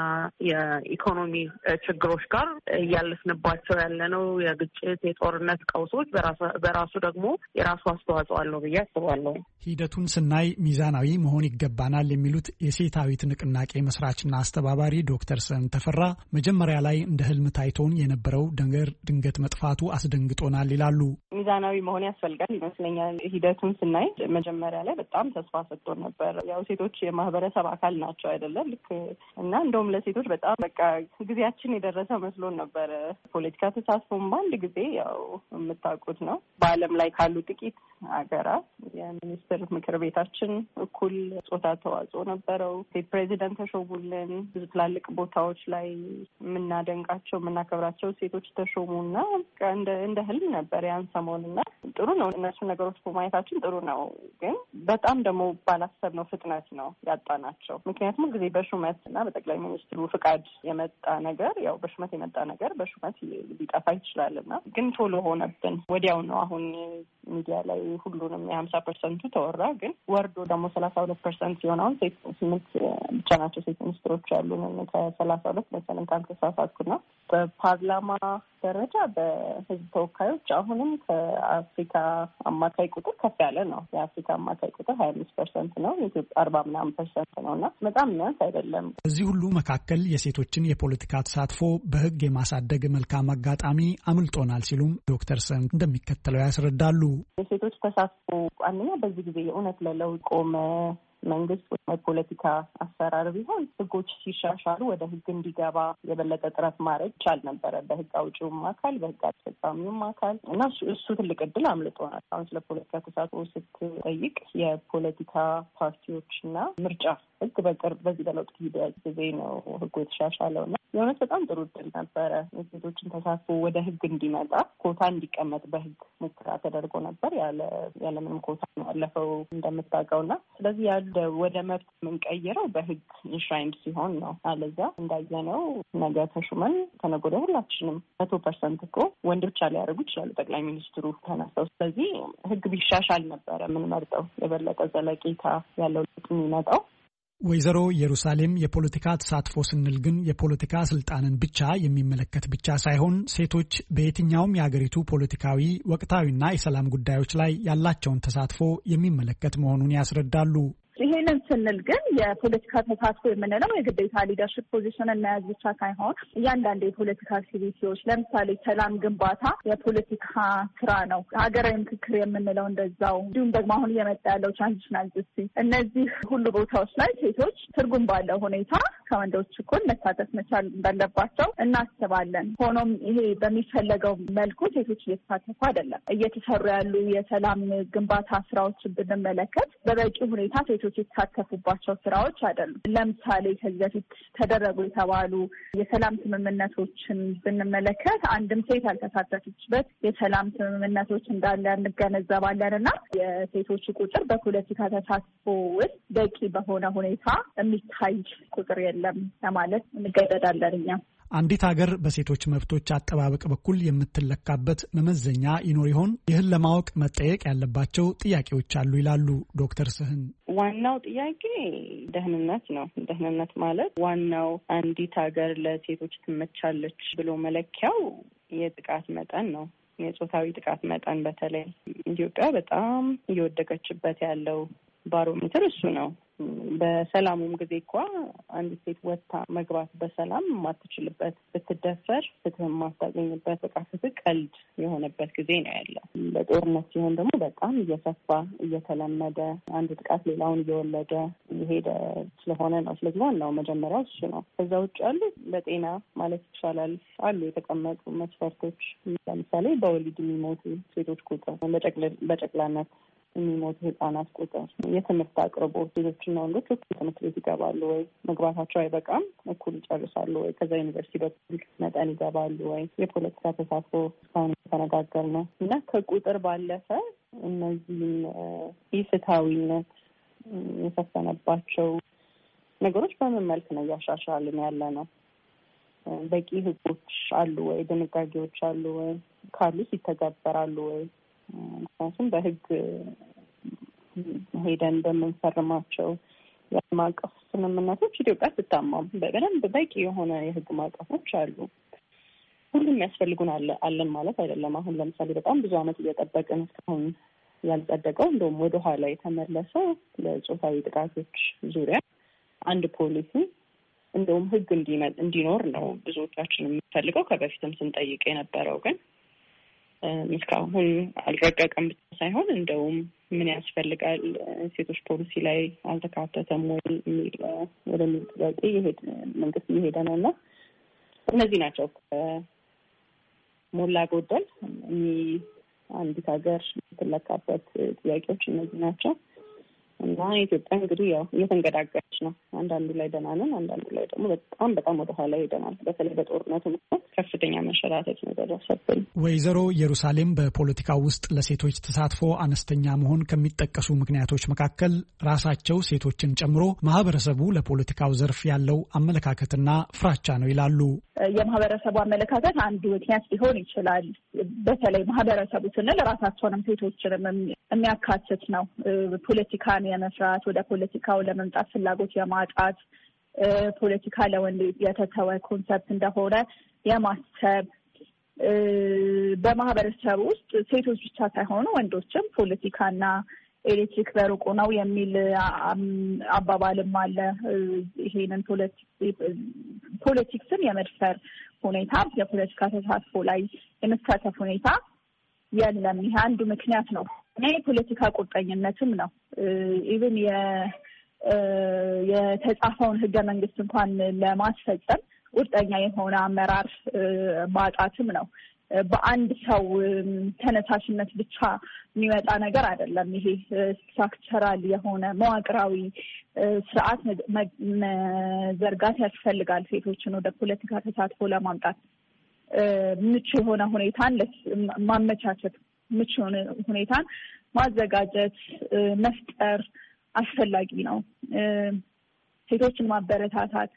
የኢኮኖሚ ችግሮች ጋር እያለፍንባቸው ያለነው የግጭት፣ የጦርነት ቀውሶች በራሱ ደግሞ የራሱ አስተዋጽኦ አለው ብዬ አስባለሁ። ሂደቱን ስናይ ሚዛናዊ መሆን ይገባናል የሚሉት የሴታዊት ንቅናቄ መስራችና አስተባባሪ ዶክተር ስህን ተፈራ መጀመሪያ ላይ እንደ ህልም ታይቶን የነበረው ነገር ድንገት መጥፋቱ አስደንግጦናል ይላሉ። ሚዛናዊ መሆን ያስፈልጋል ይመስለኛል። ሂደቱን ስናይ መጀመሪያ ላይ በጣም ተስፋ ሰጥቶን ነበር። ያው ሴቶች የማህበረሰብ አካል ናቸው አይደለም ልክ እና እንደውም ለሴቶች በጣም በቃ ጊዜያችን የደረሰ መስሎን ነበረ። ፖለቲካ ተሳትፎም በአንድ ጊዜ ያው የምታውቁት ነው። በዓለም ላይ ካሉ ጥቂት ሀገራት የሚኒስትር ምክር ቤታችን እኩል ጾታ ተዋጽኦ ነበረው። ሴት ፕሬዚደንት ተሾሙልን። ብዙ ትላልቅ ቦታዎች ላይ የምናደንቃቸው የምናከብራቸው ሴቶች ተሾሙና እንደ ህልም ነበር ያን ሰሞንና ጥሩ ነው። እነሱ ነገሮች በማየታችን ጥሩ ነው። ግን በጣም ደግሞ ባላሰብነው ፍጥነት ነው ያጣናቸው። ምክንያቱም ጊዜ በሹመት እና በጠቅላይ ሚኒስትሩ ፍቃድ የመጣ ነገር ያው በሹመት የመጣ ነገር በሹመት ሊጠፋ ይችላልና ግን ቶሎ ሆነብን። ወዲያው ነው አሁን ሚዲያ ላይ ሁሉንም የሀምሳ ፐርሰንቱ ተወራ። ግን ወርዶ ደግሞ ሰላሳ ሁለት ፐርሰንት የሆነውን ሴት ስምንት ብቻ ናቸው ሴት ሚኒስትሮች ያሉን ከሰላሳ ሁለት መሰለን ካልተሳሳትኩና በፓርላማ ደረጃ በህዝብ ተወካዮች አሁንም ከአፍሪካ አማካይ ቁጥር ከፍ ያለ ነው። የአፍሪካ አማካይ ቁጥር ሀያ አምስት ፐርሰንት ነው። የኢትዮጵያ አርባ ምናምን ፐርሰንት ነው እና በጣም የሚያንስ አይደለም። እዚህ ሁሉ መካከል የሴቶችን የፖለቲካ ተሳትፎ በህግ የማሳደግ መልካም አጋጣሚ አምልጦናል ሲሉም ዶክተር ስህን እንደሚከተለው ያስረዳሉ። የሴቶች ተሳትፎ አንደኛ በዚህ ጊዜ የእውነት ለለውጥ ቆመ መንግስት ወይ የፖለቲካ አሰራር ቢሆን ህጎች ሲሻሻሉ ወደ ህግ እንዲገባ የበለጠ ጥረት ማድረግ ይቻል ነበረ በህግ አውጪውም አካል በህግ አስፈጻሚውም አካል እና እሱ ትልቅ እድል አምልጦናል። አሁን ስለ ፖለቲካ ተሳትፎ ስትጠይቅ የፖለቲካ ፓርቲዎችና ምርጫ ህግ በቅርብ በዚህ በለውጥ ሂደት ጊዜ ነው ህጉ የተሻሻለው እና የሆነች በጣም ጥሩ እድል ነበረ። የሴቶችን ተሳትፎ ወደ ህግ እንዲመጣ ኮታ እንዲቀመጥ በህግ ሙከራ ተደርጎ ነበር። ያለ ያለምንም ኮታ ነው ያለፈው እንደምታውቀውና ስለዚህ ያለ ወደ መብት የምንቀይረው በህግ ኢንሽራይንድ ሲሆን ነው። አለዛ እንዳየነው ነገ ተሹመን ከነገ ወዲያ ሁላችንም መቶ ፐርሰንት እኮ ወንድ ብቻ ሊያደርጉ ይችላሉ ጠቅላይ ሚኒስትሩ ተነስተው። ስለዚህ ህግ ቢሻሻል ነበረ የምንመርጠው የበለጠ ዘለቄታ ያለው ለውጥ የሚመጣው። ወይዘሮ ኢየሩሳሌም የፖለቲካ ተሳትፎ ስንል ግን የፖለቲካ ስልጣንን ብቻ የሚመለከት ብቻ ሳይሆን ሴቶች በየትኛውም የሀገሪቱ ፖለቲካዊ ወቅታዊና የሰላም ጉዳዮች ላይ ያላቸውን ተሳትፎ የሚመለከት መሆኑን ያስረዳሉ። ይሄንን ስንል ግን የፖለቲካ ተሳትፎ የምንለው የግዴታ ሊደርሽፕ ፖዚሽን እናያዝ ብቻ ሳይሆን እያንዳንዱ የፖለቲካ አክቲቪቲዎች ለምሳሌ ሰላም ግንባታ የፖለቲካ ስራ ነው። ሀገራዊ ምክክር የምንለው እንደዛው። እንዲሁም ደግሞ አሁን እየመጣ ያለው ትራንዚሽናል ጀስቲስ፣ እነዚህ ሁሉ ቦታዎች ላይ ሴቶች ትርጉም ባለው ሁኔታ ከወንዶች እኩል መሳተፍ መቻል እንዳለባቸው እናስባለን። ሆኖም ይሄ በሚፈለገው መልኩ ሴቶች እየተሳተፉ አይደለም። እየተሰሩ ያሉ የሰላም ግንባታ ስራዎችን ብንመለከት በበቂ ሁኔታ ሴቶች የተሳተፉባቸው ስራዎች አይደሉም። ለምሳሌ ከዚህ በፊት ተደረጉ የተባሉ የሰላም ስምምነቶችን ብንመለከት አንድም ሴት ያልተሳተፈችበት የሰላም ስምምነቶች እንዳለ እንገነዘባለን እና የሴቶች ቁጥር በፖለቲካ ተሳትፎ ውስጥ በቂ በሆነ ሁኔታ የሚታይ ቁጥር የለም ለማለት እንገደዳለን እኛ። አንዲት ሀገር በሴቶች መብቶች አጠባበቅ በኩል የምትለካበት መመዘኛ ይኖር ይሆን? ይህን ለማወቅ መጠየቅ ያለባቸው ጥያቄዎች አሉ ይላሉ ዶክተር ስህን። ዋናው ጥያቄ ደህንነት ነው። ደህንነት ማለት ዋናው አንዲት ሀገር ለሴቶች ትመቻለች ብሎ መለኪያው የጥቃት መጠን ነው። የጾታዊ ጥቃት መጠን በተለይ ኢትዮጵያ በጣም እየወደቀችበት ያለው ባሮሜትር እሱ ነው። በሰላሙም ጊዜ እንኳ አንድ ሴት ወጥታ መግባት በሰላም የማትችልበት፣ ብትደፈር ፍትህ የማታገኝበት፣ በቃ ፍትህ ቀልድ የሆነበት ጊዜ ነው ያለው። በጦርነት ሲሆን ደግሞ በጣም እየሰፋ እየተለመደ አንድ ጥቃት ሌላውን እየወለደ የሄደ ስለሆነ ነው። ስለዚህ ዋናው መጀመሪያው እሱ ነው። ከዛ ውጭ ያሉ በጤና ማለት ይቻላል አሉ የተቀመጡ መስፈርቶች። ለምሳሌ በወሊድ የሚሞቱ ሴቶች ቁጥር፣ በጨቅላነት የሚሞቱ ህጻናት ቁጥር፣ የትምህርት አቅርቦት፣ ሴቶችና ወንዶች እኩል ትምህርት ቤት ይገባሉ ወይ፣ መግባታቸው አይበቃም እኩል ይጨርሳሉ ወይ፣ ከዛ ዩኒቨርሲቲ በኩል መጠን ይገባሉ ወይ፣ የፖለቲካ ተሳትፎ እስካሁን የተነጋገር ነው እና ከቁጥር ባለፈ እነዚህም ኢፍትሐዊነት የሰፈነባቸው ነገሮች በምን መልክ ነው እያሻሻልን ያለ ነው? በቂ ህጎች አሉ ወይ? ድንጋጌዎች አሉ ወይ? ካሉስ ይተገበራሉ ወይ? ምክንያቱም በህግ ሄደን በምንፈርማቸው የዓለም አቀፍ ስምምነቶች ኢትዮጵያ ስትታማም በደንብ በቂ የሆነ የህግ ማዕቀፎች አሉ። ሁሉም ያስፈልጉን አለ አለን ማለት አይደለም። አሁን ለምሳሌ በጣም ብዙ ዓመት እየጠበቅን እስካሁን ያልጸደቀው እንደውም ወደ ኋላ የተመለሰው ለጾታዊ ጥቃቶች ዙሪያ አንድ ፖሊሲ እንደውም ህግ እንዲኖር ነው ብዙዎቻችን የምንፈልገው፣ ከበፊትም ስንጠይቅ የነበረው ግን እስካሁን አልረቀቀም ብቻ ሳይሆን እንደውም ምን ያስፈልጋል ሴቶች ፖሊሲ ላይ አልተካተተም ወይ የሚል ወደሚል ጥያቄ ይሄድ መንግስት እየሄደ ነው እና እነዚህ ናቸው ሞላ ጎደል አንዲት ሀገር የምትለካበት ጥያቄዎች እነዚህ ናቸው። እና ኢትዮጵያ እንግዲህ ያው እየተንገዳገረች ነው። አንዳንዱ ላይ ደህና ነን፣ አንዳንዱ ላይ ደግሞ በጣም በጣም ወደ ኋላ ሄደናል። በተለይ በጦርነቱ ምክንያት ከፍተኛ መንሸራተት ነው ደረሰብን። ወይዘሮ ኢየሩሳሌም በፖለቲካው ውስጥ ለሴቶች ተሳትፎ አነስተኛ መሆን ከሚጠቀሱ ምክንያቶች መካከል ራሳቸው ሴቶችን ጨምሮ ማህበረሰቡ ለፖለቲካው ዘርፍ ያለው አመለካከትና ፍራቻ ነው ይላሉ። የማህበረሰቡ አመለካከት አንዱ ምክንያት ሊሆን ይችላል። በተለይ ማህበረሰቡ ስንል ራሳቸውንም ሴቶችንም የሚያካትት ነው። ፖለቲካን የመስራት ወደ ፖለቲካው ለመምጣት ፍላጎት የማጣት ፖለቲካ ለወንድ የተተወ ኮንሰፕት እንደሆነ የማሰብ በማህበረሰቡ ውስጥ ሴቶች ብቻ ሳይሆኑ ወንዶችም ፖለቲካና ኤሌክትሪክ በሩቁ ነው የሚል አባባልም አለ። ይሄንን ፖለቲክስን የመድፈር ሁኔታ፣ የፖለቲካ ተሳትፎ ላይ የመሳተፍ ሁኔታ የለም። ይሄ አንዱ ምክንያት ነው እና የፖለቲካ ቁርጠኝነትም ነው። ኢቭን የተጻፈውን ህገ መንግስት እንኳን ለማስፈጸም ቁርጠኛ የሆነ አመራር ማጣትም ነው። በአንድ ሰው ተነሳሽነት ብቻ የሚመጣ ነገር አይደለም። ይሄ ስትራክቸራል የሆነ መዋቅራዊ ስርዓት መዘርጋት ያስፈልጋል። ሴቶችን ወደ ፖለቲካ ተሳትፎ ለማምጣት ምቹ የሆነ ሁኔታን ማመቻቸት፣ ምቹ የሆነ ሁኔታን ማዘጋጀት፣ መፍጠር አስፈላጊ ነው። ሴቶችን ማበረታታት፣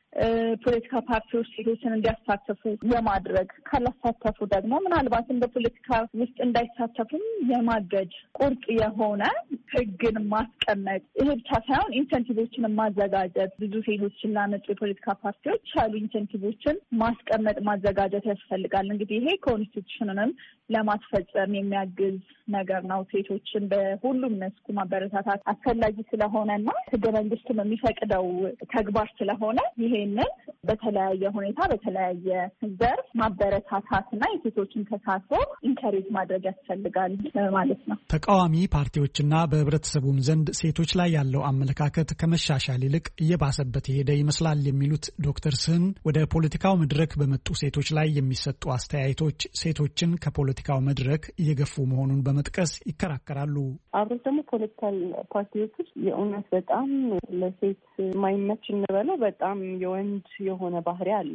ፖለቲካ ፓርቲዎች ሴቶችን እንዲያሳተፉ የማድረግ ካላሳተፉ ደግሞ ምናልባትም በፖለቲካ ውስጥ እንዳይሳተፉም የማገድ ቁርጥ የሆነ ሕግን ማስቀመጥ። ይሄ ብቻ ሳይሆን ኢንሴንቲቮችን ማዘጋጀት። ብዙ ሴቶችን ላመጡ የፖለቲካ ፓርቲዎች ያሉ ኢንሴንቲቮችን ማስቀመጥ ማዘጋጀት ያስፈልጋል። እንግዲህ ይሄ ኮንስቲቱሽንንም ለማስፈጸም የሚያግዝ ነገር ነው። ሴቶችን በሁሉም መስኩ ማበረታታት አስፈላጊ ስለሆነና ሕገ መንግስትም የሚፈቅደው ተግባር ስለሆነ ይሄንን በተለያየ ሁኔታ በተለያየ ዘርፍ ማበረታታትና የሴቶችን ተሳትፎ ኢንከሬጅ ማድረግ ያስፈልጋል ማለት ነው። ተቃዋሚ ፓርቲዎችና በህብረተሰቡም ዘንድ ሴቶች ላይ ያለው አመለካከት ከመሻሻል ይልቅ እየባሰበት የሄደ ይመስላል የሚሉት ዶክተር ስህን ወደ ፖለቲካው መድረክ በመጡ ሴቶች ላይ የሚሰጡ አስተያየቶች ሴቶችን ከፖለቲካው መድረክ እየገፉ መሆኑን በመጥቀስ ይከራከራሉ። አብሮ ደግሞ ፖለቲካል ፓርቲዎች ውስጥ የእውነት በጣም ለሴት ማይመች እንበለው በጣም የወንድ የሆነ ባህሪ አለ።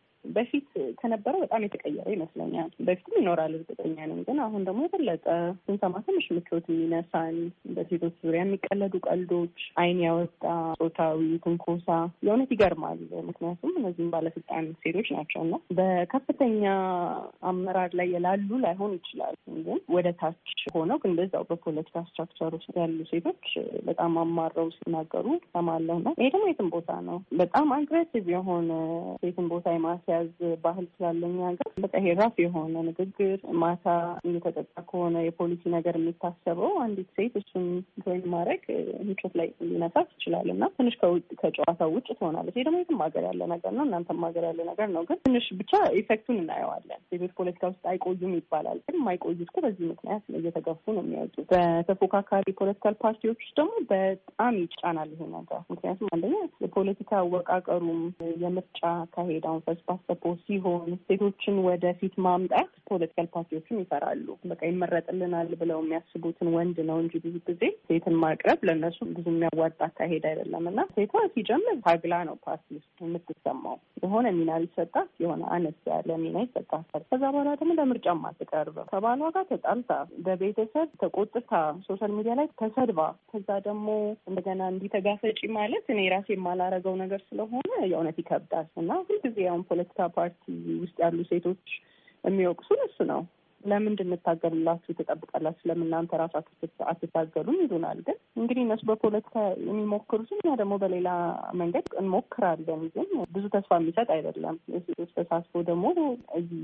በፊት ከነበረው በጣም የተቀየረ ይመስለኛል። በፊትም ይኖራል እርግጠኛ ነኝ፣ ግን አሁን ደግሞ የበለጠ ስንሰማ ትንሽ ምቾት የሚነሳን በሴቶች ዙሪያ የሚቀለዱ ቀልዶች፣ ዓይን ያወጣ ጾታዊ ትንኮሳ የእውነት ይገርማል። ምክንያቱም እነዚህም ባለስልጣን ሴቶች ናቸው እና በከፍተኛ አመራር ላይ የላሉ ላይሆን ይችላል፣ ግን ወደ ታች ሆነው ግን በዛው በፖለቲካ ስትራክቸር ውስጥ ያሉ ሴቶች በጣም አማረው ሲናገሩ ሰማለሁ እና ይሄ ደግሞ የትም ቦታ ነው። በጣም አግሬሲቭ የሆነ ሴትን ቦታ የማስ ያዝ ባህል ስላለኝ ሀገር በቃ ይሄ ራፍ የሆነ ንግግር ማታ እየተጠጣ ከሆነ የፖሊሲ ነገር የሚታሰበው አንዲት ሴት እሱን ጆይን ማድረግ ምቾት ላይ ሊነሳት ይችላል እና ትንሽ ከጨዋታው ውጭ ትሆናለች። ይሄ ደግሞ የትም ሀገር ያለ ነገር ነው፣ እናንተም ሀገር ያለ ነገር ነው። ግን ትንሽ ብቻ ኢፌክቱን እናየዋለን። ሴቶች ፖለቲካ ውስጥ አይቆዩም ይባላል፣ ግን የማይቆዩት እኮ በዚህ ምክንያት እየተገፉ ነው የሚወጡት። በተፎካካሪ ፖለቲካል ፓርቲዎች ውስጥ ደግሞ በጣም ይጫናል ይሄ ነገር። ምክንያቱም አንደኛ የፖለቲካ አወቃቀሩም የምርጫ ካሄዳውን ፈስፓ ሰፖ ሲሆን ሴቶችን ወደፊት ማምጣት ፖለቲካል ፓርቲዎችም ይፈራሉ። በቃ ይመረጥልናል ብለው የሚያስቡትን ወንድ ነው እንጂ ብዙ ጊዜ ሴትን ማቅረብ ለእነሱ ብዙ የሚያዋጣ አካሄድ አይደለም እና ሴቷ ሲጀምር ታግላ ነው ፓርቲ ውስጥ የምትሰማው። የሆነ ሚና ሊሰጣት የሆነ አነስ ያለ ሚና ይሰጣታል። ከዛ በኋላ ደግሞ ለምርጫ ማትቀርብ ከባሏ ጋር ተጣልታ በቤተሰብ ተቆጥታ ሶሻል ሚዲያ ላይ ተሰድባ ከዛ ደግሞ እንደገና እንዲተጋፈጪ ማለት እኔ ራሴ የማላረገው ነገር ስለሆነ የእውነት ይከብዳል እና ሁልጊዜ ያሁን ፖለቲካ ፓርቲ ውስጥ ያሉ ሴቶች የሚወቅሱን እሱ ነው። ለምንድን እንታገሉላችሁ ትጠብቃላችሁ? ለምን እናንተ ራሳችሁ አትታገሉም ይሉናል። ግን እንግዲህ እነሱ በፖለቲካ የሚሞክሩት እኛ ደግሞ በሌላ መንገድ እንሞክራለን። ግን ብዙ ተስፋ የሚሰጥ አይደለም። የሴቶች ተሳትፎ ደግሞ እዚህ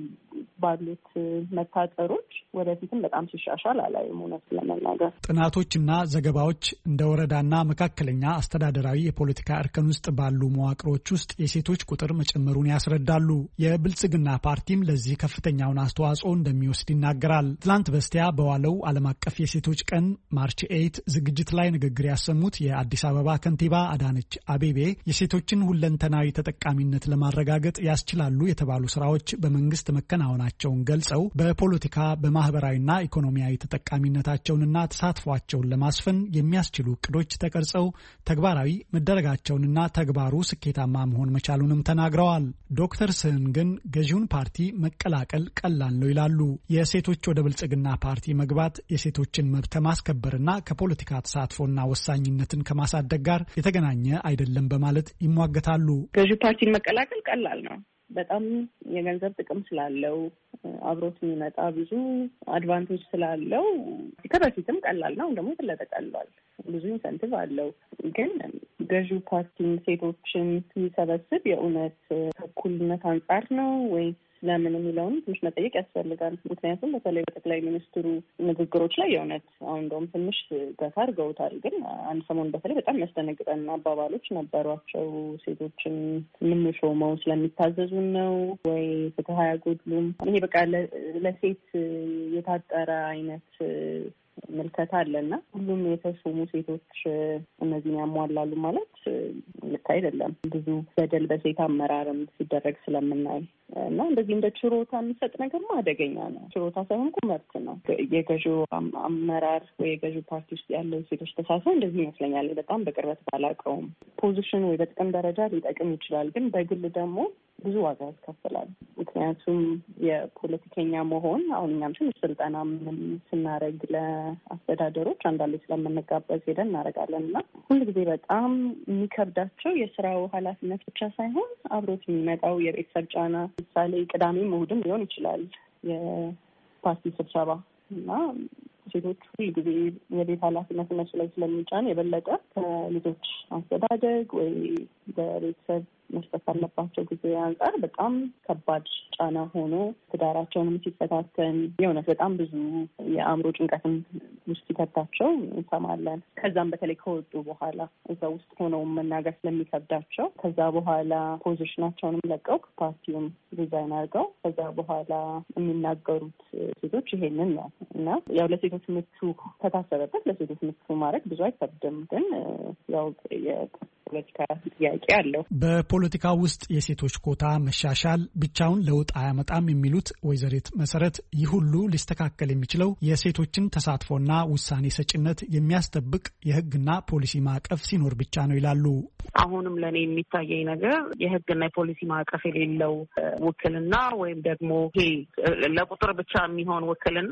ባሉት መታጠሮች ወደፊትም በጣም ሲሻሻል አላይም እውነት ለመናገር። ጥናቶችና ዘገባዎች እንደ ወረዳና መካከለኛ አስተዳደራዊ የፖለቲካ እርከን ውስጥ ባሉ መዋቅሮች ውስጥ የሴቶች ቁጥር መጨመሩን ያስረዳሉ። የብልጽግና ፓርቲም ለዚህ ከፍተኛውን አስተዋጽኦ እንደሚወስድ ይናገራል። ትላንት በስቲያ በዋለው ዓለም አቀፍ የሴቶች ቀን ማርች ኤይት ዝግጅት ላይ ንግግር ያሰሙት የአዲስ አበባ ከንቲባ አዳነች አቤቤ የሴቶችን ሁለንተናዊ ተጠቃሚነት ለማረጋገጥ ያስችላሉ የተባሉ ስራዎች በመንግስት መከናወናቸውን ገልጸው በፖለቲካ በማህበራዊና ኢኮኖሚያዊ ተጠቃሚነታቸውንና ተሳትፏቸውን ለማስፈን የሚያስችሉ እቅዶች ተቀርጸው ተግባራዊ መደረጋቸውንና ተግባሩ ስኬታማ መሆን መቻሉንም ተናግረዋል። ዶክተር ስህን ግን ገዢውን ፓርቲ መቀላቀል ቀላል ነው ይላሉ። የሴቶች ወደ ብልጽግና ፓርቲ መግባት የሴቶችን መብት ከማስከበርና ከፖለቲካ ተሳትፎና ወሳኝነትን ከማሳደግ ጋር የተገናኘ አይደለም በማለት ይሟገታሉ። ገዢ ፓርቲን መቀላቀል ቀላል ነው። በጣም የገንዘብ ጥቅም ስላለው አብሮት የሚመጣ ብዙ አድቫንቴጅ ስላለው ከበፊትም ቀላል ነው። ደግሞ የበለጠ ቀሏል። ብዙ ኢንሰንቲቭ አለው። ግን ገዢው ፓርቲ ሴቶችን ሲሰበስብ የእውነት ከእኩልነት አንጻር ነው ወይ ለምን የሚለውን ትንሽ መጠየቅ ያስፈልጋል። ምክንያቱም በተለይ በጠቅላይ ሚኒስትሩ ንግግሮች ላይ የእውነት አሁን እንደውም ትንሽ ገፋ አድርገውታል። ግን አንድ ሰሞን በተለይ በጣም የሚያስደነግጠን አባባሎች ነበሯቸው። ሴቶችን የምንሾመው ስለሚታዘዙን ነው ወይ ፍትህ አያጎድሉም? ይሄ በቃ ለሴት የታጠረ አይነት ምልከታ አለና ሁሉም የተሾሙ ሴቶች እነዚህን ያሟላሉ ማለት ልክ አይደለም። ብዙ በደል በሴት አመራርም ሲደረግ ስለምናይ እና እንደዚህ እንደ ችሮታ የሚሰጥ ነገር አደገኛ ነው። ችሮታ ሳይሆን እኮ መብት ነው። የገዢው አመራር ወይ የገዢው ፓርቲ ውስጥ ያለው ሴቶች ተሳትፎ እንደዚህ ይመስለኛል። በጣም በቅርበት ባላውቀውም ፖዚሽን ወይ በጥቅም ደረጃ ሊጠቅም ይችላል፣ ግን በግል ደግሞ ብዙ ዋጋ ያስከፍላል። ምክንያቱም የፖለቲከኛ መሆን አሁን እኛም ትንሽ ስልጠና ምን ስናደርግ ለአስተዳደሮች አንዳንዴ ስለምንጋበዝ ሄደን እናደርጋለን እና ሁልጊዜ በጣም የሚከብዳቸው የስራው ኃላፊነት ብቻ ሳይሆን አብሮት የሚመጣው የቤተሰብ ጫና። ምሳሌ ቅዳሜም እሑድም ሊሆን ይችላል የፓርቲ ስብሰባ እና ሴቶች ሁልጊዜ የቤት ኃላፊነት እነሱ ላይ ስለሚጫን የበለጠ ከልጆች አስተዳደግ ወይ በቤተሰብ መስጠት ካለባቸው ጊዜ አንጻር በጣም ከባድ ጫና ሆኖ ትዳራቸውንም ሲፈታተን የእውነት በጣም ብዙ የአእምሮ ጭንቀትም ውስጥ ሲከታቸው እንሰማለን። ከዛም በተለይ ከወጡ በኋላ እዛ ውስጥ ሆነው መናገር ስለሚከብዳቸው ከዛ በኋላ ፖዚሽናቸውንም ለቀው ፓርቲውን ዲዛይን አድርገው ከዛ በኋላ የሚናገሩት ሴቶች ይሄንን ነው እና ያው ለሴቶች ምቹ ከታሰበበት ለሴቶች ምቹ ማድረግ ብዙ አይከብድም፣ ግን ያው የፖለቲካ ጥያቄ አለው። በፖለቲካ ውስጥ የሴቶች ኮታ መሻሻል ብቻውን ለውጥ አያመጣም የሚሉት ወይዘሪት መሰረት ይህ ሁሉ ሊስተካከል የሚችለው የሴቶችን ተሳትፎና ውሳኔ ሰጭነት የሚያስጠብቅ የሕግና ፖሊሲ ማዕቀፍ ሲኖር ብቻ ነው ይላሉ። አሁንም ለኔ የሚታየኝ ነገር የሕግና የፖሊሲ ማዕቀፍ የሌለው ውክልና ወይም ደግሞ ይሄ ለቁጥር ብቻ የሚሆን ውክልና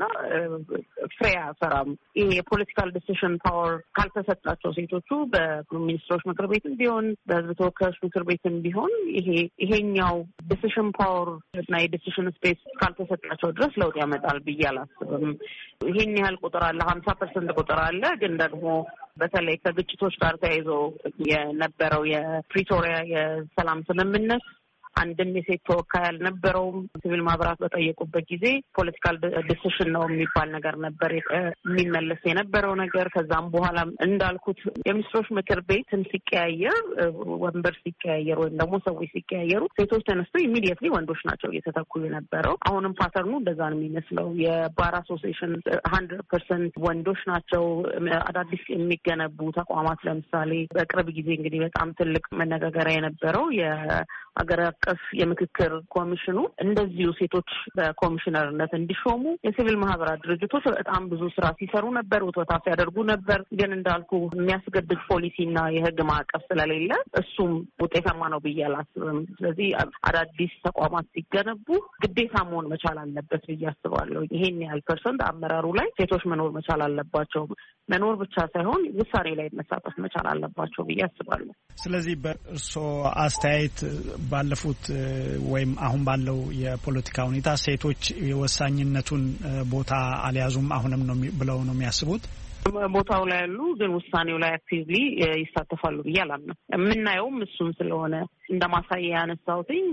ፍሬ አያፈራም። ይሄ የፖለቲካል ዲሲሽን ፓወር ካልተሰጣቸው ሴቶቹ በሚኒስትሮች ምክር ቤት ቢሆን በህዝብ ተወካዮች ምክር ቤትም ቢሆን ይሄ ይሄኛው ዲሲሽን ፓወር እና የዲሲሽን ስፔስ ካልተሰጣቸው ድረስ ለውጥ ያመጣል ብዬ አላስብም። ይሄን ያህል ቁጥር አለ፣ ሀምሳ ፐርሰንት ቁጥር አለ። ግን ደግሞ በተለይ ከግጭቶች ጋር ተያይዞ የነበረው የፕሪቶሪያ የሰላም ስምምነት አንድም የሴት ተወካይ አልነበረውም። ሲቪል ማህበራት በጠየቁበት ጊዜ ፖለቲካል ዲሲሽን ነው የሚባል ነገር ነበር የሚመለስ የነበረው ነገር። ከዛም በኋላ እንዳልኩት የሚኒስትሮች ምክር ቤትን ሲቀያየር ወንበር ሲቀያየር ወይም ደግሞ ሰዎች ሲቀያየሩ ሴቶች ተነስተው ኢሚዲየትሊ ወንዶች ናቸው እየተተኩ የነበረው። አሁንም ፓተርኑ እንደዛ ነው የሚመስለው። የባር አሶሲዬሽን ሀንድረድ ፐርሰንት ወንዶች ናቸው። አዳዲስ የሚገነቡ ተቋማት ለምሳሌ በቅርብ ጊዜ እንግዲህ በጣም ትልቅ መነጋገሪያ የነበረው የአገር አቀፍ የምክክር ኮሚሽኑ እንደዚሁ ሴቶች በኮሚሽነርነት እንዲሾሙ የሲቪል ማህበራት ድርጅቶች በጣም ብዙ ስራ ሲሰሩ ነበር፣ ውትወታ ሲያደርጉ ነበር። ግን እንዳልኩ የሚያስገድድ ፖሊሲና የህግ ማዕቀፍ ስለሌለ እሱም ውጤታማ ነው ብዬ አላስብም። ስለዚህ አዳዲስ ተቋማት ሲገነቡ ግዴታ መሆን መቻል አለበት ብዬ አስባለሁ። ይሄን ያህል ፐርሰንት አመራሩ ላይ ሴቶች መኖር መቻል አለባቸው። መኖር ብቻ ሳይሆን ውሳኔ ላይ መሳተፍ መቻል አለባቸው ብዬ አስባለሁ። ስለዚህ በእርስዎ አስተያየት ባለፉት ወይም አሁን ባለው የፖለቲካ ሁኔታ ሴቶች የወሳኝነቱን ቦታ አልያዙም አሁንም ነው ብለው ነው የሚያስቡት? ቦታው ላይ ያሉ ግን ውሳኔው ላይ አክቲቭሊ ይሳተፋሉ ብዬ አላምንም። የምናየውም እሱን ስለሆነ እንደ ማሳያ ያነሳሁትኝ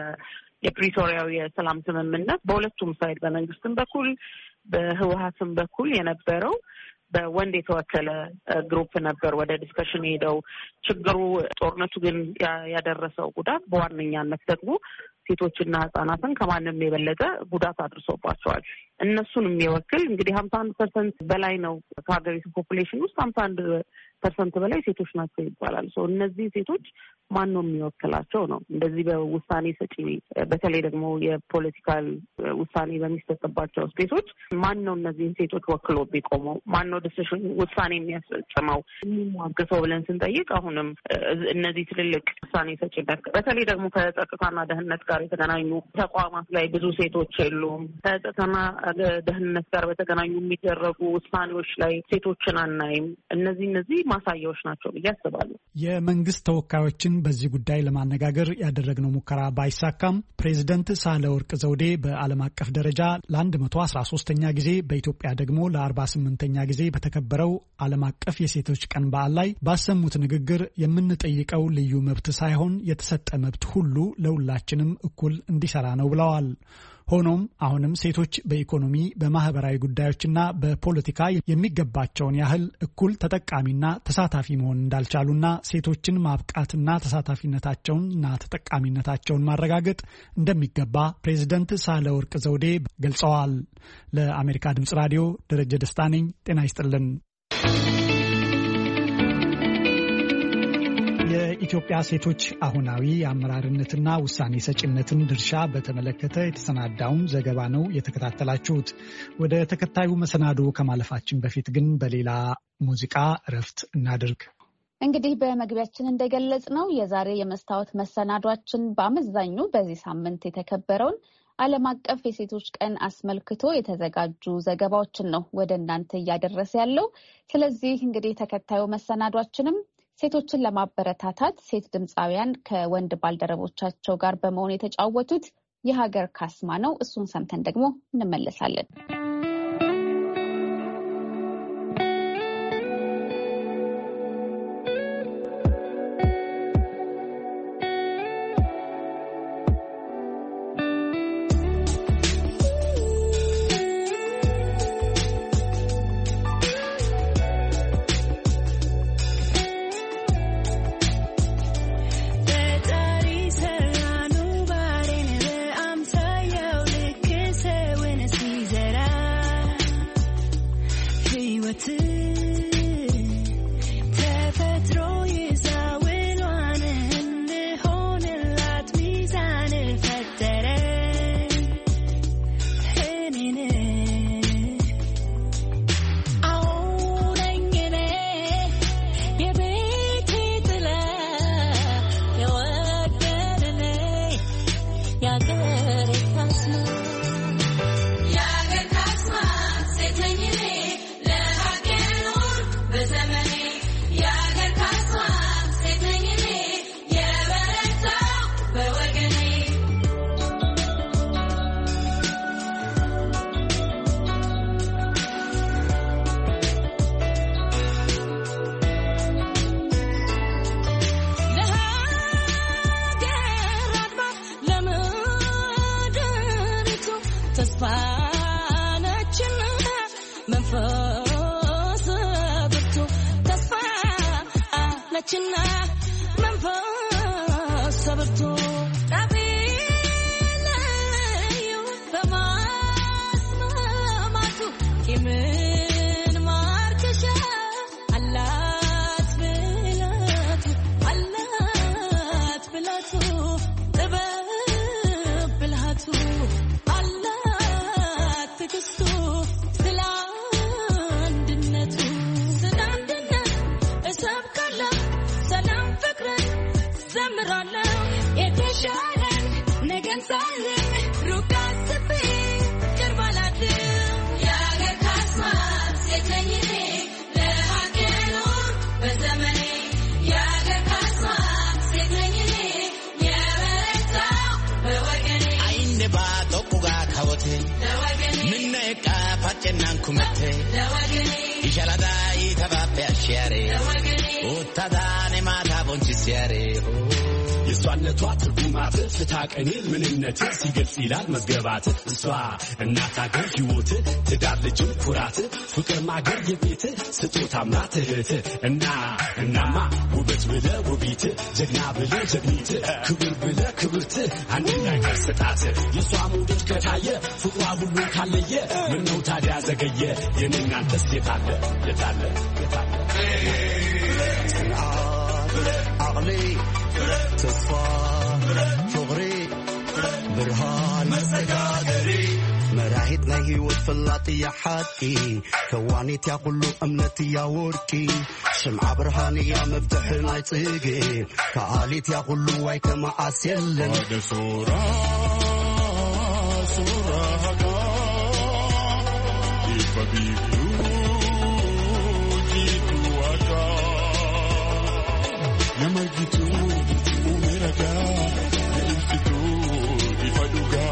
የፕሪቶሪያው የሰላም ስምምነት በሁለቱም ሳይድ በመንግስትም በኩል በህወሀትም በኩል የነበረው በወንድ የተወከለ ግሩፕ ነበር ወደ ዲስከሽን ሄደው። ችግሩ ጦርነቱ ግን ያደረሰው ጉዳት በዋነኛነት ደግሞ ሴቶችና ህጻናትን ከማንም የበለጠ ጉዳት አድርሶባቸዋል። እነሱን የሚወክል እንግዲህ ሀምሳ አንድ ፐርሰንት በላይ ነው ከሀገሪቱ ፖፑሌሽን ውስጥ ሀምሳ አንድ ፐርሰንት በላይ ሴቶች ናቸው ይባላል። ሰው እነዚህ ሴቶች ማን ነው የሚወክላቸው ነው? እንደዚህ በውሳኔ ሰጪ በተለይ ደግሞ የፖለቲካል ውሳኔ በሚሰጥባቸው ስፔሶች ማን ነው እነዚህን ሴቶች ወክሎ ቢቆመው? ማን ነው ዲሲሽን ውሳኔ የሚያስፈጽመው የሚሟገተው ብለን ስንጠይቅ አሁንም እነዚህ ትልልቅ ውሳኔ ሰጪነት በተለይ ደግሞ ከጸጥታና ደህንነት ጋር የተገናኙ ተቋማት ላይ ብዙ ሴቶች የሉም። ከጸጥታና ደህንነት ጋር በተገናኙ የሚደረጉ ውሳኔዎች ላይ ሴቶችን አናይም። እነዚህ እነዚህ ማሳያዎች ናቸው ብዬ አስባለሁ። የመንግስት ተወካዮችን በዚህ ጉዳይ ለማነጋገር ያደረግነው ሙከራ ባይሳካም ፕሬዝደንት ሳህለወርቅ ዘውዴ በዓለም አቀፍ ደረጃ ለአንድ መቶ አስራ ሶስተኛ ጊዜ በኢትዮጵያ ደግሞ ለአርባ ስምንተኛ ጊዜ በተከበረው ዓለም አቀፍ የሴቶች ቀን በዓል ላይ ባሰሙት ንግግር የምንጠይቀው ልዩ መብት ሳይሆን የተሰጠ መብት ሁሉ ለሁላችንም እኩል እንዲሰራ ነው ብለዋል። ሆኖም አሁንም ሴቶች በኢኮኖሚ በማህበራዊ ጉዳዮችና በፖለቲካ የሚገባቸውን ያህል እኩል ተጠቃሚና ተሳታፊ መሆን እንዳልቻሉና ሴቶችን ማብቃትና ተሳታፊነታቸውንና ተጠቃሚነታቸውን ማረጋገጥ እንደሚገባ ፕሬዝደንት ሳህለወርቅ ዘውዴ ገልጸዋል። ለአሜሪካ ድምጽ ራዲዮ ደረጀ ደስታ ነኝ። ጤና ይስጥልን። የኢትዮጵያ ሴቶች አሁናዊ አመራርነትና ውሳኔ ሰጪነትን ድርሻ በተመለከተ የተሰናዳውን ዘገባ ነው የተከታተላችሁት። ወደ ተከታዩ መሰናዶ ከማለፋችን በፊት ግን በሌላ ሙዚቃ እረፍት እናድርግ። እንግዲህ በመግቢያችን እንደገለጽ ነው የዛሬ የመስታወት መሰናዷችን በአመዛኙ በዚህ ሳምንት የተከበረውን ዓለም አቀፍ የሴቶች ቀን አስመልክቶ የተዘጋጁ ዘገባዎችን ነው ወደ እናንተ እያደረሰ ያለው። ስለዚህ እንግዲህ ተከታዩ መሰናዷችንም ሴቶችን ለማበረታታት ሴት ድምፃውያን ከወንድ ባልደረቦቻቸው ጋር በመሆን የተጫወቱት የሀገር ካስማ ነው። እሱን ሰምተን ደግሞ እንመለሳለን። የሷነቷ ትርጉማት ፍታቀኔ ምንነት ሲገልጽ ይላል መገባት እሷ እናት አገር ህይወት ትዳር ልጅም ኩራት ፍቅር ማገር የቤት ስጦታ ምናት እህት እና እናማ ውበት ብለ ውቢት ጀግና ብለ ጀግኒት ክብር ብለ ክብርት አንድ ነገር ስጣት የሷ ሞዴል ከታየ ፍቅሯ ሁሉ ካለየ ምነው ታዲያ ዘገየ የኔናንተስ የታለ የታለ የታለ عقلي تصفى فغري برهان مستقادري مراهد نهي وتفلاتي يا حدكي كوانيت يا كله أمنتي يا وركي شمع برهاني يا مفتحنا يتيجي كعاليت يا كله ويك ما أسيلن هذا صورة صورة هكا يفبيكو جيكو هكا نمجتو ومرقا نلفتو يفدوغا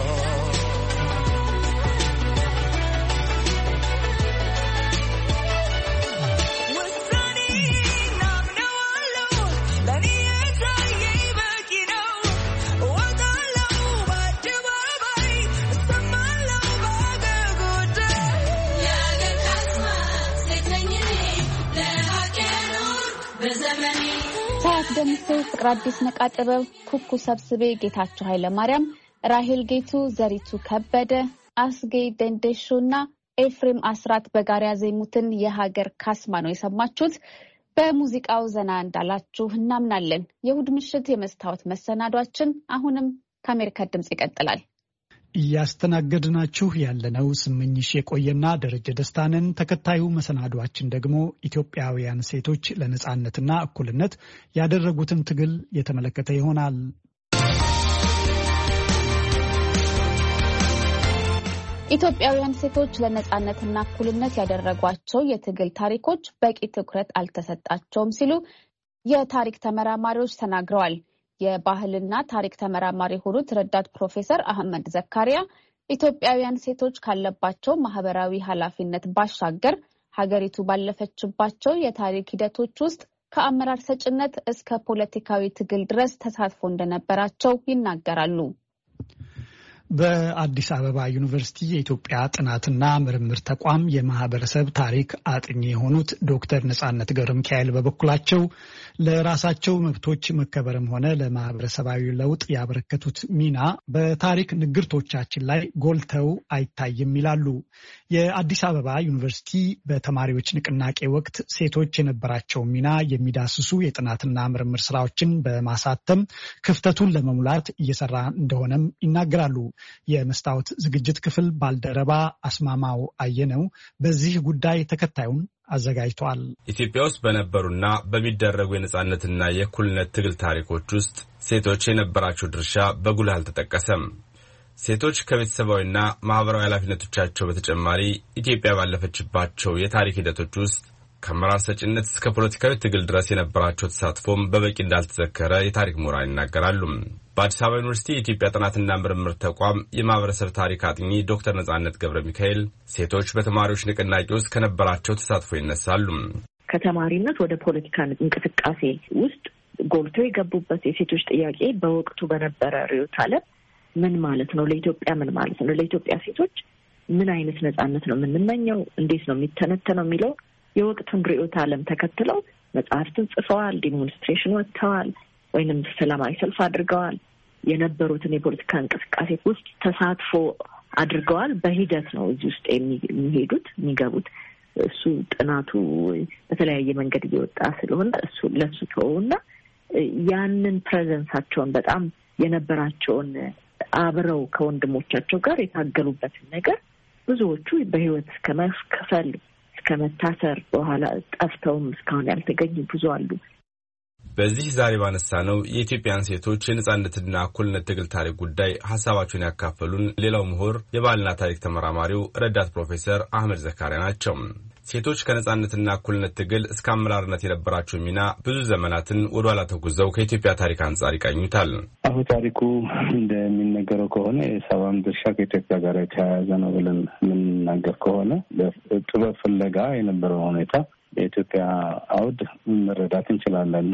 ደምሴ ፍቅር አዲስ ነቃጥበብ ኩኩ ሰብስቤ ጌታቸው ኃይለ ማርያም ራሄል ጌቱ ዘሪቱ ከበደ አስጌ ደንደሾና ኤፍሬም አስራት በጋራ ያዜሙትን የሀገር ካስማ ነው የሰማችሁት። በሙዚቃው ዘና እንዳላችሁ እናምናለን። የእሁድ ምሽት የመስታወት መሰናዷችን አሁንም ከአሜሪካ ድምጽ ይቀጥላል። እያስተናገድናችሁ ያለነው ስምኝሽ የቆየና ደረጀ ደስታንን። ተከታዩ መሰናዷችን ደግሞ ኢትዮጵያውያን ሴቶች ለነጻነትና እኩልነት ያደረጉትን ትግል የተመለከተ ይሆናል። ኢትዮጵያውያን ሴቶች ለነጻነትና እኩልነት ያደረጓቸው የትግል ታሪኮች በቂ ትኩረት አልተሰጣቸውም ሲሉ የታሪክ ተመራማሪዎች ተናግረዋል። የባህልና ታሪክ ተመራማሪ የሆኑት ረዳት ፕሮፌሰር አህመድ ዘካሪያ ኢትዮጵያውያን ሴቶች ካለባቸው ማህበራዊ ኃላፊነት ባሻገር ሀገሪቱ ባለፈችባቸው የታሪክ ሂደቶች ውስጥ ከአመራር ሰጭነት እስከ ፖለቲካዊ ትግል ድረስ ተሳትፎ እንደነበራቸው ይናገራሉ። በአዲስ አበባ ዩኒቨርሲቲ የኢትዮጵያ ጥናትና ምርምር ተቋም የማህበረሰብ ታሪክ አጥኚ የሆኑት ዶክተር ነጻነት ገብረ ሚካኤል በበኩላቸው ለራሳቸው መብቶች መከበርም ሆነ ለማህበረሰባዊ ለውጥ ያበረከቱት ሚና በታሪክ ንግርቶቻችን ላይ ጎልተው አይታይም ይላሉ። የአዲስ አበባ ዩኒቨርሲቲ በተማሪዎች ንቅናቄ ወቅት ሴቶች የነበራቸው ሚና የሚዳስሱ የጥናትና ምርምር ስራዎችን በማሳተም ክፍተቱን ለመሙላት እየሰራ እንደሆነም ይናገራሉ። የመስታወት ዝግጅት ክፍል ባልደረባ አስማማው አየነው በዚህ ጉዳይ ተከታዩን አዘጋጅቷል። ኢትዮጵያ ውስጥ በነበሩና በሚደረጉ የነጻነትና የእኩልነት ትግል ታሪኮች ውስጥ ሴቶች የነበራቸው ድርሻ በጉልህ አልተጠቀሰም። ሴቶች ከቤተሰባዊና ማህበራዊ ኃላፊነቶቻቸው በተጨማሪ ኢትዮጵያ ባለፈችባቸው የታሪክ ሂደቶች ውስጥ ከአመራር ሰጭነት እስከ ፖለቲካዊ ትግል ድረስ የነበራቸው ተሳትፎም በበቂ እንዳልተዘከረ የታሪክ ምሁራን ይናገራሉ። በአዲስ አበባ ዩኒቨርሲቲ የኢትዮጵያ ጥናትና ምርምር ተቋም የማህበረሰብ ታሪክ አጥኚ ዶክተር ነጻነት ገብረ ሚካኤል ሴቶች በተማሪዎች ንቅናቄ ውስጥ ከነበራቸው ተሳትፎ ይነሳሉ። ከተማሪነት ወደ ፖለቲካ እንቅስቃሴ ውስጥ ጎልተው የገቡበት የሴቶች ጥያቄ በወቅቱ በነበረ ርዕዮተ ዓለም ምን ማለት ነው? ለኢትዮጵያ ምን ማለት ነው? ለኢትዮጵያ ሴቶች ምን አይነት ነጻነት ነው የምንመኘው? እንዴት ነው የሚተነተነው የሚለው የወቅቱን ርዕዮተ ዓለም ተከትለው መጽሐፍትን ጽፈዋል፣ ዲሞንስትሬሽን ወጥተዋል፣ ወይንም ሰላማዊ ሰልፍ አድርገዋል። የነበሩትን የፖለቲካ እንቅስቃሴ ውስጥ ተሳትፎ አድርገዋል። በሂደት ነው እዚህ ውስጥ የሚሄዱት የሚገቡት። እሱ ጥናቱ በተለያየ መንገድ እየወጣ ስለሆነ እሱ ለሱ ተወውና ያንን ፕሬዘንሳቸውን በጣም የነበራቸውን አብረው ከወንድሞቻቸው ጋር የታገሉበትን ነገር ብዙዎቹ በህይወት እስከ መከፈል እስከ መታሰር በኋላ ጠፍተውም እስካሁን ያልተገኙ ብዙ አሉ። በዚህ ዛሬ ባነሳ ነው የኢትዮጵያን ሴቶች የነጻነትና እኩልነት ትግል ታሪክ ጉዳይ ሀሳባቸውን ያካፈሉን ሌላው ምሁር የባህልና ታሪክ ተመራማሪው ረዳት ፕሮፌሰር አህመድ ዘካሪያ ናቸው። ሴቶች ከነጻነትና እኩልነት ትግል እስከ አመራርነት የነበራቸው ሚና ብዙ ዘመናትን ወደ ኋላ ተጉዘው ከኢትዮጵያ ታሪክ አንጻር ይቃኙታል። አሁን ታሪኩ እንደሚነገረው ከሆነ የሰባም ድርሻ ከኢትዮጵያ ጋር የተያያዘ ነው ብለን የምንናገር ከሆነ ጥበብ ፍለጋ የነበረው ሁኔታ የኢትዮጵያ አውድ መረዳት እንችላለን።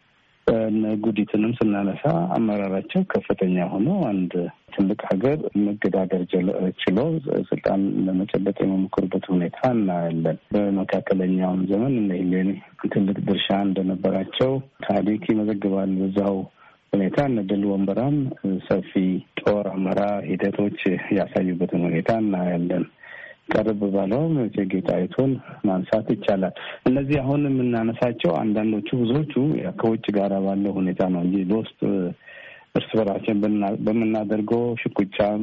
ጉዲትንም ስናነሳ አመራራቸው ከፍተኛ ሆኖ አንድ ትልቅ ሀገር መገዳደር ችሎ ስልጣን ለመጨበጥ የመሞከሩበት ሁኔታ እናያለን። በመካከለኛውም ዘመን እነ ትልቅ ድርሻ እንደነበራቸው ታሪክ ይመዘግባል። በዛው ሁኔታ እነ ድል ወንበራም ሰፊ ጦር አመራር ሂደቶች ያሳዩበትን ሁኔታ እናያለን። ቀርብ ባለውም እቴጌ ጣይቱን ማንሳት ይቻላል። እነዚህ አሁን የምናነሳቸው አንዳንዶቹ ብዙዎቹ ከውጭ ጋር ባለው ሁኔታ ነው እንጂ በውስጥ እርስ በራችን በምናደርገው ሽኩቻም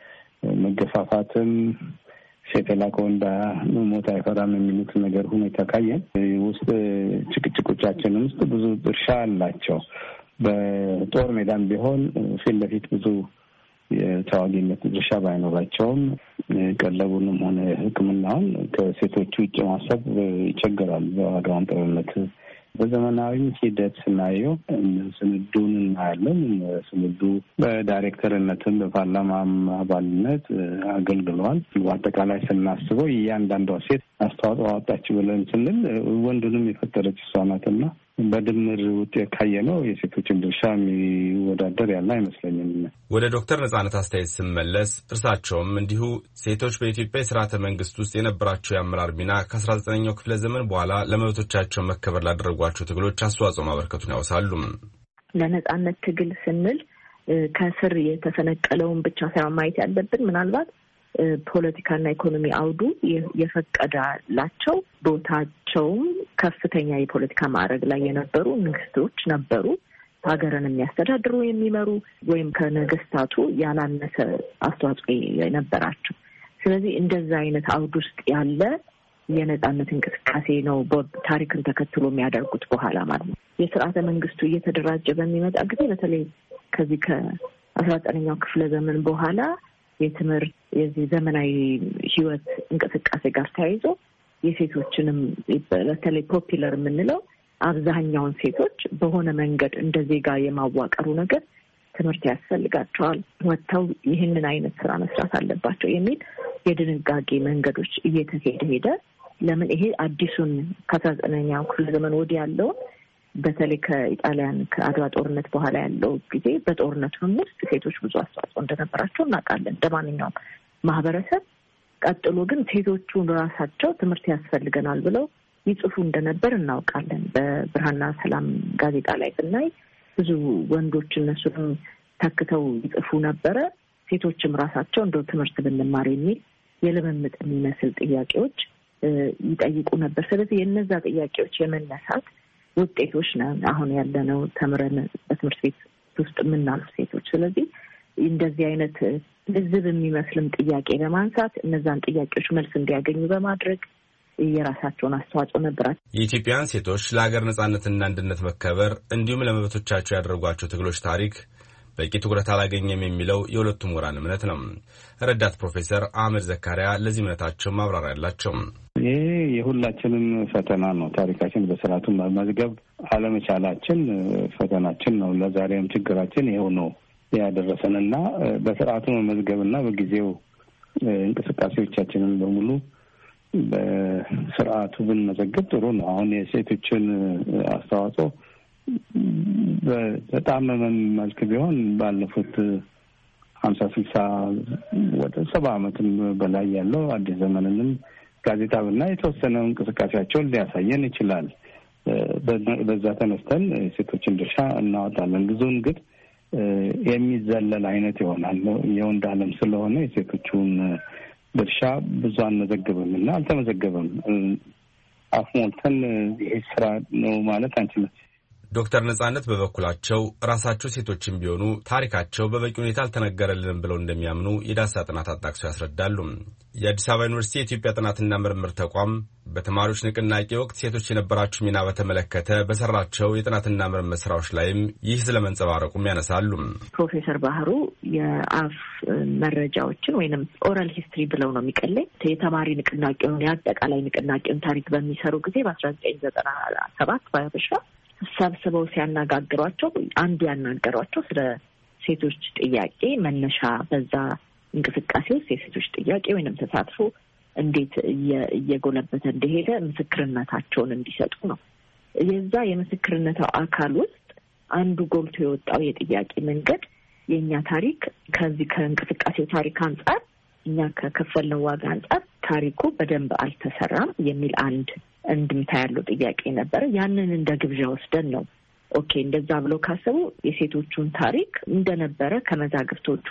መገፋፋትም ሴት የላከው እንዳ ሞት አይፈራም የሚሉት ነገር ሁኔታ ካየን ውስጥ ጭቅጭቆቻችን ውስጥ ብዙ ድርሻ አላቸው። በጦር ሜዳም ቢሆን ፊት ለፊት ብዙ የተዋጊነት ድርሻ ባይኖራቸውም ቀለቡንም ሆነ ሕክምናውን ከሴቶቹ ውጭ ማሰብ ይቸገራል። በዋጋውን ጦርነት በዘመናዊ ሂደት ስናየው ስንዱን እናያለን። ስንዱ በዳይሬክተርነትም በፓርላማም አባልነት አገልግሏል። በአጠቃላይ ስናስበው እያንዳንዷ ሴት አስተዋጽኦ አወጣች ብለን ስንል ወንዱንም የፈጠረች እሷ ናትና በድምር ውጤት ካየነው የሴቶችን ድርሻ የሚወዳደር ያለ አይመስለኝም። ወደ ዶክተር ነጻነት አስተያየት ስመለስ እርሳቸውም እንዲሁ ሴቶች በኢትዮጵያ የስርዓተ መንግስት ውስጥ የነበራቸው የአመራር ሚና ከአስራ ዘጠነኛው ክፍለ ዘመን በኋላ ለመብቶቻቸው መከበር ላደረጓቸው ትግሎች አስተዋጽኦ ማበርከቱን ያወሳሉ። ለነጻነት ትግል ስንል ከስር የተፈነቀለውን ብቻ ሳይሆን ማየት ያለብን ምናልባት ፖለቲካና ኢኮኖሚ አውዱ የፈቀዳላቸው ቦታቸውም ከፍተኛ የፖለቲካ ማዕረግ ላይ የነበሩ ንግስቶች ነበሩ፣ ሀገርን የሚያስተዳድሩ የሚመሩ ወይም ከነገስታቱ ያላነሰ አስተዋጽኦ የነበራቸው። ስለዚህ እንደዛ አይነት አውድ ውስጥ ያለ የነጻነት እንቅስቃሴ ነው ታሪክን ተከትሎ የሚያደርጉት በኋላ ማለት ነው። የስርዓተ መንግስቱ እየተደራጀ በሚመጣ ጊዜ በተለይ ከዚህ ከአስራ ዘጠነኛው ክፍለ ዘመን በኋላ የትምህርት የዚህ ዘመናዊ ህይወት እንቅስቃሴ ጋር ተያይዞ የሴቶችንም በተለይ ፖፒለር የምንለው አብዛኛውን ሴቶች በሆነ መንገድ እንደ ዜጋ የማዋቀሩ ነገር ትምህርት ያስፈልጋቸዋል፣ ወጥተው ይህንን አይነት ስራ መስራት አለባቸው የሚል የድንጋጌ መንገዶች እየተሄደ ሄደ። ለምን ይሄ አዲሱን ከአስራ ዘጠነኛው ክፍለ ዘመን ወዲህ ያለውን በተለይ ከኢጣሊያን ከአድዋ ጦርነት በኋላ ያለው ጊዜ በጦርነቱም ውስጥ ሴቶች ብዙ አስተዋጽኦ እንደነበራቸው እናውቃለን እንደማንኛውም ማህበረሰብ። ቀጥሎ ግን ሴቶቹን ራሳቸው ትምህርት ያስፈልገናል ብለው ይጽፉ እንደነበር እናውቃለን። በብርሃንና ሰላም ጋዜጣ ላይ ብናይ ብዙ ወንዶች እነሱንም ተክተው ይጽፉ ነበረ። ሴቶችም ራሳቸው እንደው ትምህርት ብንማር የሚል የልምምጥ የሚመስል ጥያቄዎች ይጠይቁ ነበር። ስለዚህ የነዛ ጥያቄዎች የመነሳት ውጤቶች ነን አሁን ያለነው ተምረን በትምህርት ቤት ውስጥ የምናልፍ ሴቶች። ስለዚህ እንደዚህ አይነት ልዝብ የሚመስልም ጥያቄ በማንሳት እነዛን ጥያቄዎች መልስ እንዲያገኙ በማድረግ የራሳቸውን አስተዋጽኦ ነበራቸው። የኢትዮጵያን ሴቶች ለሀገር ነጻነትና አንድነት መከበር እንዲሁም ለመብቶቻቸው ያደረጓቸው ትግሎች ታሪክ በቂ ትኩረት አላገኘም የሚለው የሁለቱም ምሁራን እምነት ነው። ረዳት ፕሮፌሰር አህመድ ዘካሪያ ለዚህ እምነታቸው ማብራሪያ ያላቸው ይሄ የሁላችንም ፈተና ነው። ታሪካችን በስርዓቱ መመዝገብ አለመቻላችን ፈተናችን ነው። ለዛሬም ችግራችን ይሄው ነው ያደረሰንና በስርዓቱ መመዝገብና በጊዜው እንቅስቃሴዎቻችንን በሙሉ በስርዓቱ ብንመዘግብ ጥሩ ነው። አሁን የሴቶችን አስተዋጽኦ በጣም መልክ ቢሆን ባለፉት ሀምሳ ስልሳ ወደ ሰባ ዓመትም በላይ ያለው አዲስ ዘመንንም ጋዜጣ ብና የተወሰነ እንቅስቃሴያቸውን ሊያሳየን ይችላል። በዛ ተነስተን ሴቶችን ድርሻ እናወጣለን። ብዙውን ግን የሚዘለል አይነት ይሆናል። የወንድ ዓለም ስለሆነ የሴቶቹን ድርሻ ብዙ አንመዘግብም እና አልተመዘገበም። አፍ ሞልተን ይሄ ስራ ነው ማለት አንችልም። ዶክተር ነጻነት በበኩላቸው ራሳቸው ሴቶችን ቢሆኑ ታሪካቸው በበቂ ሁኔታ አልተነገረልንም ብለው እንደሚያምኑ የዳሰሳ ጥናት አጣቅሰው ያስረዳሉ። የአዲስ አበባ ዩኒቨርሲቲ የኢትዮጵያ ጥናትና ምርምር ተቋም በተማሪዎች ንቅናቄ ወቅት ሴቶች የነበራቸው ሚና በተመለከተ በሰራቸው የጥናትና ምርምር ስራዎች ላይም ይህ ስለመንጸባረቁም ያነሳሉ። ፕሮፌሰር ባህሩ የአፍ መረጃዎችን ወይንም ኦራል ሂስትሪ ብለው ነው የሚቀለኝ የተማሪ ንቅናቄውን የአጠቃላይ ንቅናቄውን ታሪክ በሚሰሩ ጊዜ በአስራ ዘጠኝ ዘጠና ሰባት በአበሻ ሰብስበው ሲያነጋግሯቸው አንዱ ያናገሯቸው ስለ ሴቶች ጥያቄ መነሻ በዛ እንቅስቃሴ ውስጥ የሴቶች ጥያቄ ወይንም ተሳትፎ እንዴት እየጎለበተ እንደሄደ ምስክርነታቸውን እንዲሰጡ ነው። የዛ የምስክርነቱ አካል ውስጥ አንዱ ጎልቶ የወጣው የጥያቄ መንገድ የኛ ታሪክ ከዚህ ከእንቅስቃሴው ታሪክ አንጻር እኛ ከከፈልነው ዋጋ አንጻር ታሪኩ በደንብ አልተሰራም የሚል አንድ እንድምታ ያለው ጥያቄ ነበር። ያንን እንደ ግብዣ ወስደን ነው ኦኬ እንደዛ ብለው ካሰቡ የሴቶቹን ታሪክ እንደነበረ ከመዛግብቶቹ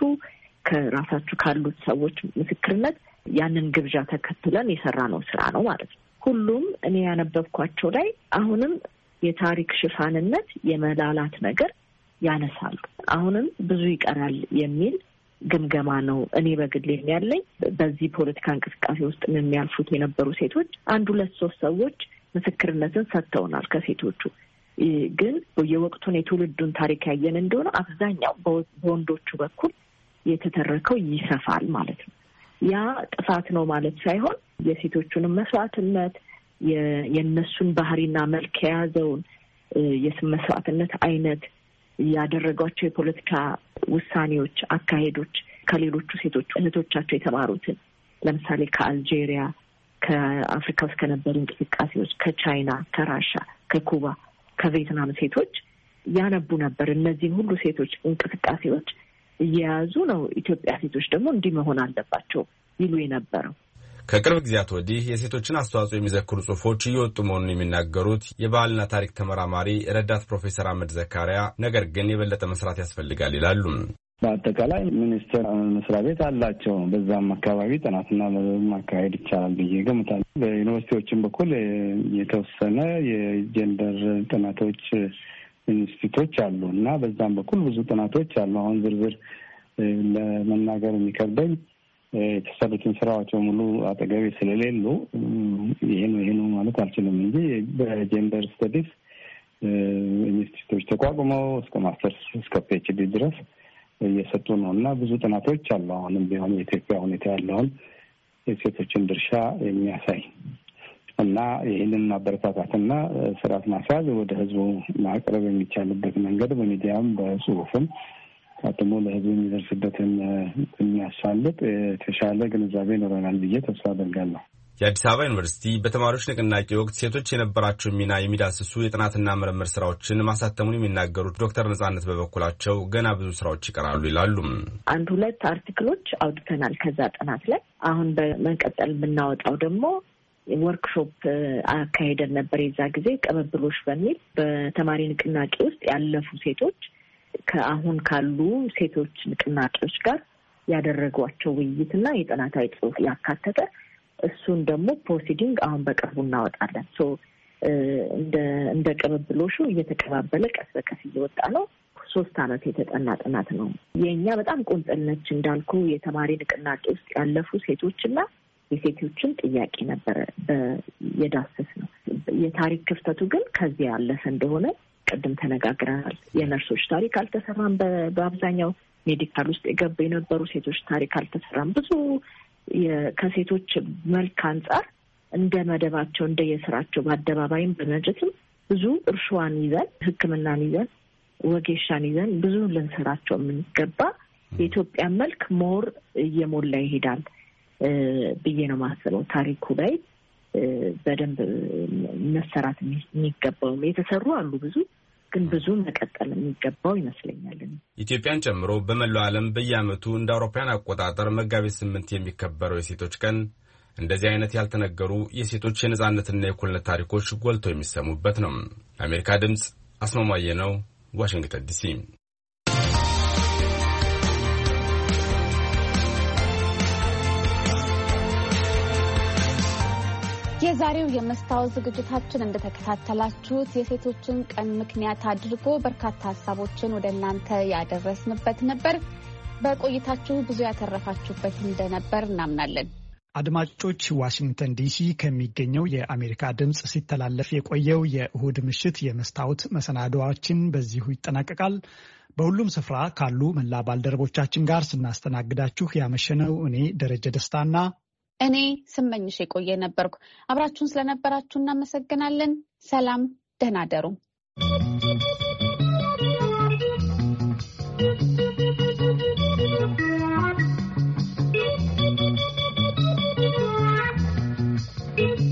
ከራሳችሁ ካሉት ሰዎች ምስክርነት ያንን ግብዣ ተከትለን የሰራነው ስራ ነው ማለት ነው። ሁሉም እኔ ያነበብኳቸው ላይ አሁንም የታሪክ ሽፋንነት የመላላት ነገር ያነሳሉ። አሁንም ብዙ ይቀራል የሚል ግምገማ ነው እኔ በግሌ ያለኝ። በዚህ ፖለቲካ እንቅስቃሴ ውስጥ የሚያልፉት የነበሩ ሴቶች አንድ ሁለት ሶስት ሰዎች ምስክርነትን ሰጥተውናል። ከሴቶቹ ግን የወቅቱን የትውልዱን ታሪክ ያየን እንደሆነ አብዛኛው በወንዶቹ በኩል የተተረከው ይሰፋል ማለት ነው። ያ ጥፋት ነው ማለት ሳይሆን የሴቶቹንም መስዋዕትነት የነሱን ባህሪና መልክ የያዘውን የስም መስዋዕትነት አይነት ያደረጓቸው የፖለቲካ ውሳኔዎች፣ አካሄዶች ከሌሎቹ ሴቶች እህቶቻቸው የተማሩትን ለምሳሌ ከአልጄሪያ፣ ከአፍሪካ ውስጥ ከነበሩ እንቅስቃሴዎች፣ ከቻይና፣ ከራሻ፣ ከኩባ፣ ከቪየትናም ሴቶች ያነቡ ነበር። እነዚህም ሁሉ ሴቶች እንቅስቃሴዎች እየያዙ ነው ኢትዮጵያ ሴቶች ደግሞ እንዲህ መሆን አለባቸው ይሉ የነበረው። ከቅርብ ጊዜያት ወዲህ የሴቶችን አስተዋጽኦ የሚዘክሩ ጽሑፎች እየወጡ መሆኑን የሚናገሩት የባህልና ታሪክ ተመራማሪ ረዳት ፕሮፌሰር አህመድ ዘካሪያ ነገር ግን የበለጠ መስራት ያስፈልጋል ይላሉ። በአጠቃላይ ሚኒስቴር መስሪያ ቤት አላቸው። በዛም አካባቢ ጥናትና ማካሄድ ይቻላል ብዬ ገምታለሁ። በዩኒቨርሲቲዎችም በኩል የተወሰነ የጀንደር ጥናቶች ኢንስቲትዩቶች አሉ እና በዛም በኩል ብዙ ጥናቶች አሉ። አሁን ዝርዝር ለመናገር የሚከብደኝ የተሰሩትን ስራዎች ሙሉ አጠገቤ ስለሌሉ ይሄ ነው ይሄ ነው ማለት አልችልም እንጂ በጀንደር ስተዲስ ኢንስቲትዩቶች ተቋቁመው እስከ ማስተርስ እስከ ፒኤችዲ ድረስ እየሰጡ ነው እና ብዙ ጥናቶች አሉ። አሁንም ቢሆን የኢትዮጵያ ሁኔታ ያለውን የሴቶችን ድርሻ የሚያሳይ እና ይህንን ማበረታታትና ስርዓት ማስያዝ ወደ ህዝቡ ማቅረብ የሚቻልበት መንገድ በሚዲያም በጽሁፍም ታትሞ ለህዝቡ የሚደርስበትን የሚያሳልጥ የተሻለ ግንዛቤ ይኖረናል ብዬ ተስፋ አደርጋለሁ። የአዲስ አበባ ዩኒቨርሲቲ በተማሪዎች ንቅናቄ ወቅት ሴቶች የነበራቸው ሚና የሚዳስሱ የጥናትና ምርምር ስራዎችን ማሳተሙን የሚናገሩት ዶክተር ነጻነት በበኩላቸው ገና ብዙ ስራዎች ይቀራሉ ይላሉ። አንድ ሁለት አርቲክሎች አውጥተናል ከዛ ጥናት ላይ። አሁን በመቀጠል የምናወጣው ደግሞ ወርክሾፕ አካሄደን ነበር የዛ ጊዜ ቅብብሎሽ በሚል በተማሪ ንቅናቄ ውስጥ ያለፉ ሴቶች ከአሁን ካሉ ሴቶች ንቅናቄዎች ጋር ያደረጓቸው ውይይትና የጥናታዊ ጽሑፍ ያካተተ እሱን ደግሞ ፕሮሲዲንግ አሁን በቅርቡ እናወጣለን። ሶ እንደ እንደ ቅብብሎሹ እየተቀባበለ ቀስ በቀስ እየወጣ ነው። ሶስት አመት የተጠና ጥናት ነው። የኛ በጣም ቁንጽል ነች እንዳልኩ የተማሪ ንቅናቄ ውስጥ ያለፉ ሴቶችና የሴቶችን ጥያቄ ነበር የዳሰስ ነው። የታሪክ ክፍተቱ ግን ከዚህ ያለፈ እንደሆነ ቀደም ተነጋግረናል። የነርሶች ታሪክ አልተሰራም። በአብዛኛው ሜዲካል ውስጥ የገቡ የነበሩ ሴቶች ታሪክ አልተሰራም። ብዙ ከሴቶች መልክ አንጻር እንደ መደባቸው እንደ የስራቸው በአደባባይም በመጀትም ብዙ እርሻዋን ይዘን ሕክምናን ይዘን ወጌሻን ይዘን ብዙ ልንሰራቸው የምንገባ የኢትዮጵያ መልክ ሞር እየሞላ ይሄዳል ብዬ ነው ማስበው። ታሪኩ ላይ በደንብ መሰራት የሚገባው የተሰሩ አሉ ብዙ ግን ብዙ መቀጠል የሚገባው ይመስለኛል። ኢትዮጵያን ጨምሮ በመላው ዓለም በየዓመቱ እንደ አውሮፓውያን አቆጣጠር መጋቢት ስምንት የሚከበረው የሴቶች ቀን እንደዚህ አይነት ያልተነገሩ የሴቶች የነጻነትና የእኩልነት ታሪኮች ጎልተው የሚሰሙበት ነው። የአሜሪካ ድምጽ አስማማየ ነው፣ ዋሽንግተን ዲሲ። የዛሬው የመስታወት ዝግጅታችን እንደተከታተላችሁት የሴቶችን ቀን ምክንያት አድርጎ በርካታ ሀሳቦችን ወደ እናንተ ያደረስንበት ነበር። በቆይታችሁ ብዙ ያተረፋችሁበት እንደነበር እናምናለን። አድማጮች፣ ዋሽንግተን ዲሲ ከሚገኘው የአሜሪካ ድምጽ ሲተላለፍ የቆየው የእሁድ ምሽት የመስታወት መሰናዶዋችን በዚሁ ይጠናቀቃል። በሁሉም ስፍራ ካሉ መላ ባልደረቦቻችን ጋር ስናስተናግዳችሁ ያመሸነው እኔ ደረጀ ደስታና እኔ ስመኝሽ የቆየ ነበርኩ። አብራችሁን ስለነበራችሁ እናመሰግናለን። ሰላም፣ ደህና ደሩ።